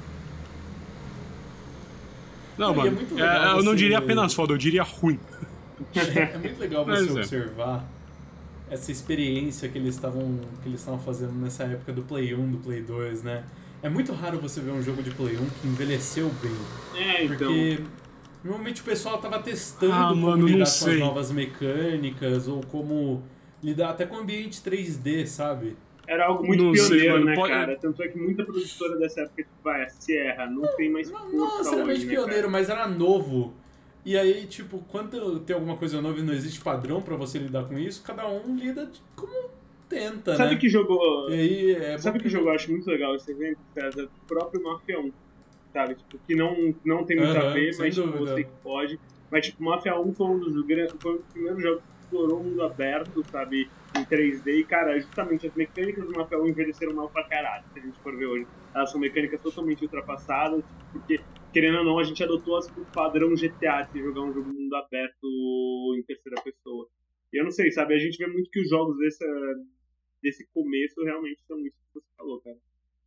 S2: Não,
S3: Não, e é
S2: mano,
S3: muito
S2: é,
S3: legal
S2: eu não
S3: você-
S2: diria apenas foda, eu diria ruim.
S3: É muito legal você
S2: Mas é.
S3: observar essa experiência que eles estavam que eles estavam fazendo nessa época do Play um, do Play dois, né? É muito raro você ver um jogo de Play um que envelheceu bem.
S1: É, então.
S3: Porque normalmente o pessoal tava testando
S2: Ah,
S3: como
S2: mano, não
S3: lidar com
S2: sei.
S3: as novas mecânicas ou como lidar até com ambiente três D, sabe?
S1: Era algo muito
S2: Não sei,
S1: pioneiro,
S2: mano,
S1: né,
S2: pode-
S1: cara? Tanto é que muita produtora dessa época, tipo, vai, a Sierra, não tem mais
S3: Não,
S1: força
S3: não necessariamente
S1: hoje, né,
S3: pioneiro,
S1: cara?
S3: mas era novo. E aí, tipo, quando tem alguma coisa nova e não existe padrão pra você lidar com isso, cada um lida de- como tenta,
S1: Sabe
S3: né?
S1: que jogou...
S3: E aí, é
S1: Sabe
S3: bom
S1: que jogo eu acho muito legal esse evento, César? O próprio Mafia um, sabe? Tipo, que não, não tem muito a
S3: Aham,
S1: ver,
S3: sem
S1: mas tipo,
S3: dúvida.
S1: você que pode. Mas tipo, Mafia um foi um dos, gran- foi um dos primeiros jogos que explorou o mundo aberto, sabe? Em três D. E, cara, justamente as mecânicas do Mafia um envelheceram mal pra caralho, se a gente for ver hoje. Elas são mecânicas totalmente ultrapassadas, tipo, porque, querendo ou não, a gente adotou as- o padrão G T A de jogar um jogo mundo aberto em terceira pessoa. E eu não sei, sabe? A gente vê muito que os jogos dessa, desse começo realmente são isso que você falou, cara.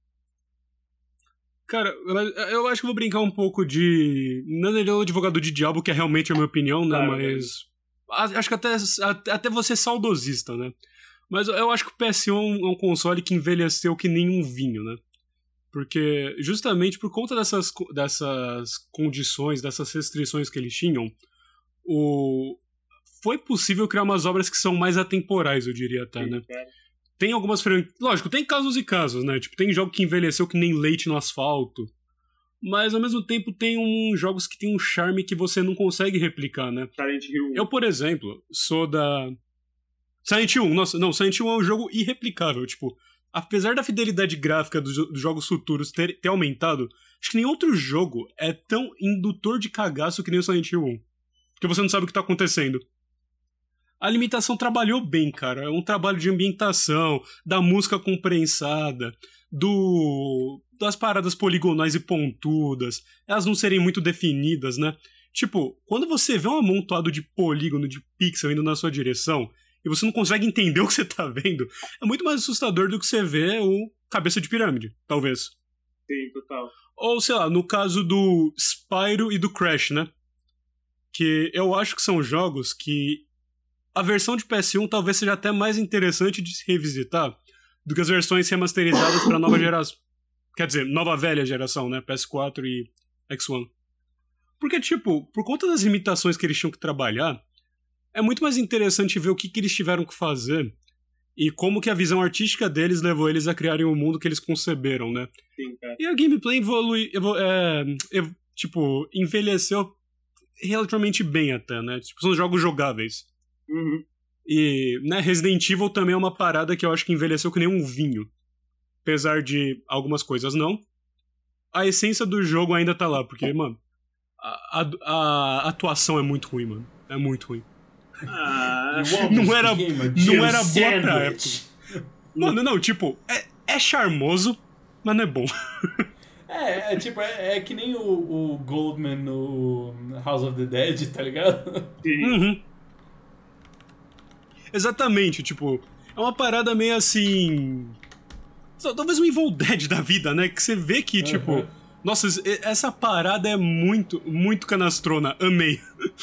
S2: Cara, eu- eu acho que eu vou brincar um pouco de. Não é o advogado de diabo, que é realmente a minha opinião, né?
S1: Claro,
S2: Mas. a- Acho que até, até você saudosista, né? Mas eu acho que o P S um é um console que envelheceu que nem um vinho, né? Porque, justamente por conta dessas, co- dessas condições, dessas restrições que eles tinham, o... foi possível criar umas obras que são mais atemporais, eu diria até, né?
S1: Cara.
S2: Tem algumas franquias. Lógico, tem casos e casos, né? Tipo, tem jogo que envelheceu que nem leite no asfalto. Mas ao mesmo tempo tem um, jogos que tem um charme que você não consegue replicar, né?
S1: Silent Hill.
S2: Eu, por exemplo, sou da. Silent Hill, nossa, não, Silent Hill é um jogo irreplicável. Tipo, apesar da fidelidade gráfica dos, jo- dos jogos futuros ter, ter aumentado, acho que nenhum outro jogo é tão indutor de cagaço que nem o Silent Hill um. Porque você não sabe o que tá acontecendo. A limitação trabalhou bem, cara. É um trabalho de ambientação, da música comprensada, do das paradas poligonais e pontudas, elas não serem muito definidas, né? Tipo, quando você vê um amontoado de polígono, de pixel indo na sua direção, e você não consegue entender o que você tá vendo, é muito mais assustador do que você vê o cabeça de pirâmide, talvez.
S1: Sim, total.
S2: Ou, sei lá, no caso do Spyro e do Crash, né? Que eu acho que são jogos que a versão de P S um talvez seja até mais interessante de se revisitar do que as versões remasterizadas para nova geração. Quer dizer, nova velha geração, né? P S quatro e X um. Porque, tipo, por conta das limitações que eles tinham que trabalhar, é muito mais interessante ver o que, que eles tiveram que fazer e como que a visão artística deles levou eles a criarem o mundo que eles conceberam, né?
S1: Sim, cara.
S2: E a gameplay evolui, evol, é, ev, tipo, envelheceu relativamente bem até, né? Tipo, são jogos jogáveis.
S1: Uhum.
S2: E, né, Resident Evil também é uma parada que eu acho que envelheceu que nem um vinho. Apesar de algumas coisas não. A essência do jogo ainda tá lá, porque, mano, a, a, a atuação é muito ruim, mano. É muito ruim.
S1: Ah,
S2: não era, não era boa pra época. Mano, não, tipo, é, é charmoso, mas não é bom.
S3: É, é tipo, é, é que nem o, o Goldman no House of the Dead, tá ligado?
S2: Uhum. Exatamente, tipo, é uma parada meio assim... Talvez um Evil Dead da vida, né? Que você vê que, uhum. tipo... Nossa, essa parada é muito, muito canastrona. Amei.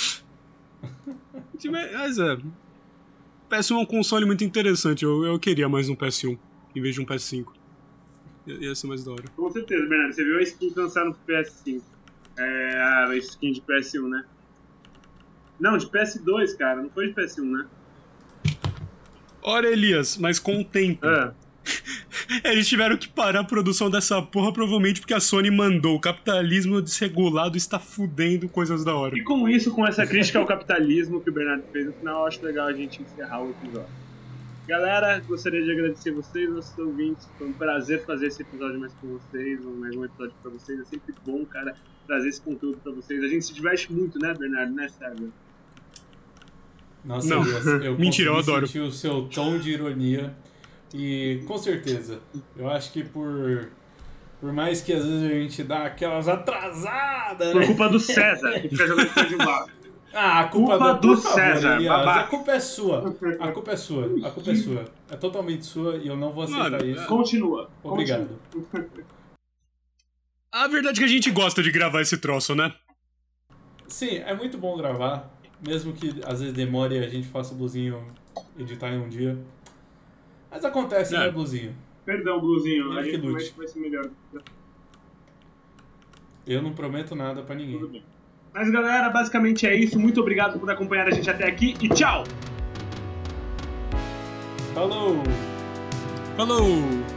S2: Mas é... P S um é um console muito interessante. Eu, eu queria mais um P S um em vez de um P S cinco. Ia, ia ser mais da hora.
S1: Com certeza, Bernardo. Você viu a skin que lançaram no P S cinco. É, a skin de P S um, né? Não, de P S dois, cara. Não foi de P S um, né?
S2: Ora, Elias, mas com o tempo.
S1: É.
S2: Eles tiveram que parar a produção dessa porra, provavelmente porque a Sony mandou. O capitalismo desregulado está fudendo coisas da hora.
S1: E com isso, com essa crítica ao capitalismo que o Bernardo fez no final, eu acho legal a gente encerrar o episódio. Galera, gostaria de agradecer vocês, nossos ouvintes. Foi um prazer fazer esse episódio mais com vocês, mais um episódio pra vocês. É sempre bom, cara, trazer esse conteúdo pra vocês. A gente se diverte muito, né, Bernardo? Né, Sérgio?
S3: Nossa,
S2: Não.
S3: eu, eu
S2: Mentira, eu adoro.
S3: sentir o seu tom de ironia. E com certeza, eu acho que por, por mais que às vezes a gente dá aquelas atrasadas,
S1: Por
S3: né?
S1: culpa do César, que fica jogando de baixo.
S3: Ah, a culpa,
S1: culpa
S3: do,
S1: do
S3: por favor,
S1: César,
S3: Elias,
S1: babaca.
S3: a culpa é sua. A culpa é sua. A culpa é sua. É totalmente sua e eu não vou aceitar
S2: Mano,
S3: isso.
S1: Continua.
S3: Obrigado.
S1: Continua.
S2: A verdade é que a gente gosta de gravar esse troço, né?
S3: Sim, é muito bom gravar. Mesmo que às vezes demore e a gente faça o blusinho editar em um dia. Mas acontece,
S2: é.
S3: né, blusinho?
S1: Perdão, Bluzinho.
S3: Eu
S1: A
S3: que
S1: gente
S3: lute.
S1: vai, vai ser melhor.
S3: Eu não prometo nada pra ninguém.
S1: Tudo bem. Mas, galera, basicamente é isso. Muito obrigado por acompanhar a gente até aqui e tchau!
S3: Falou!
S2: Falou!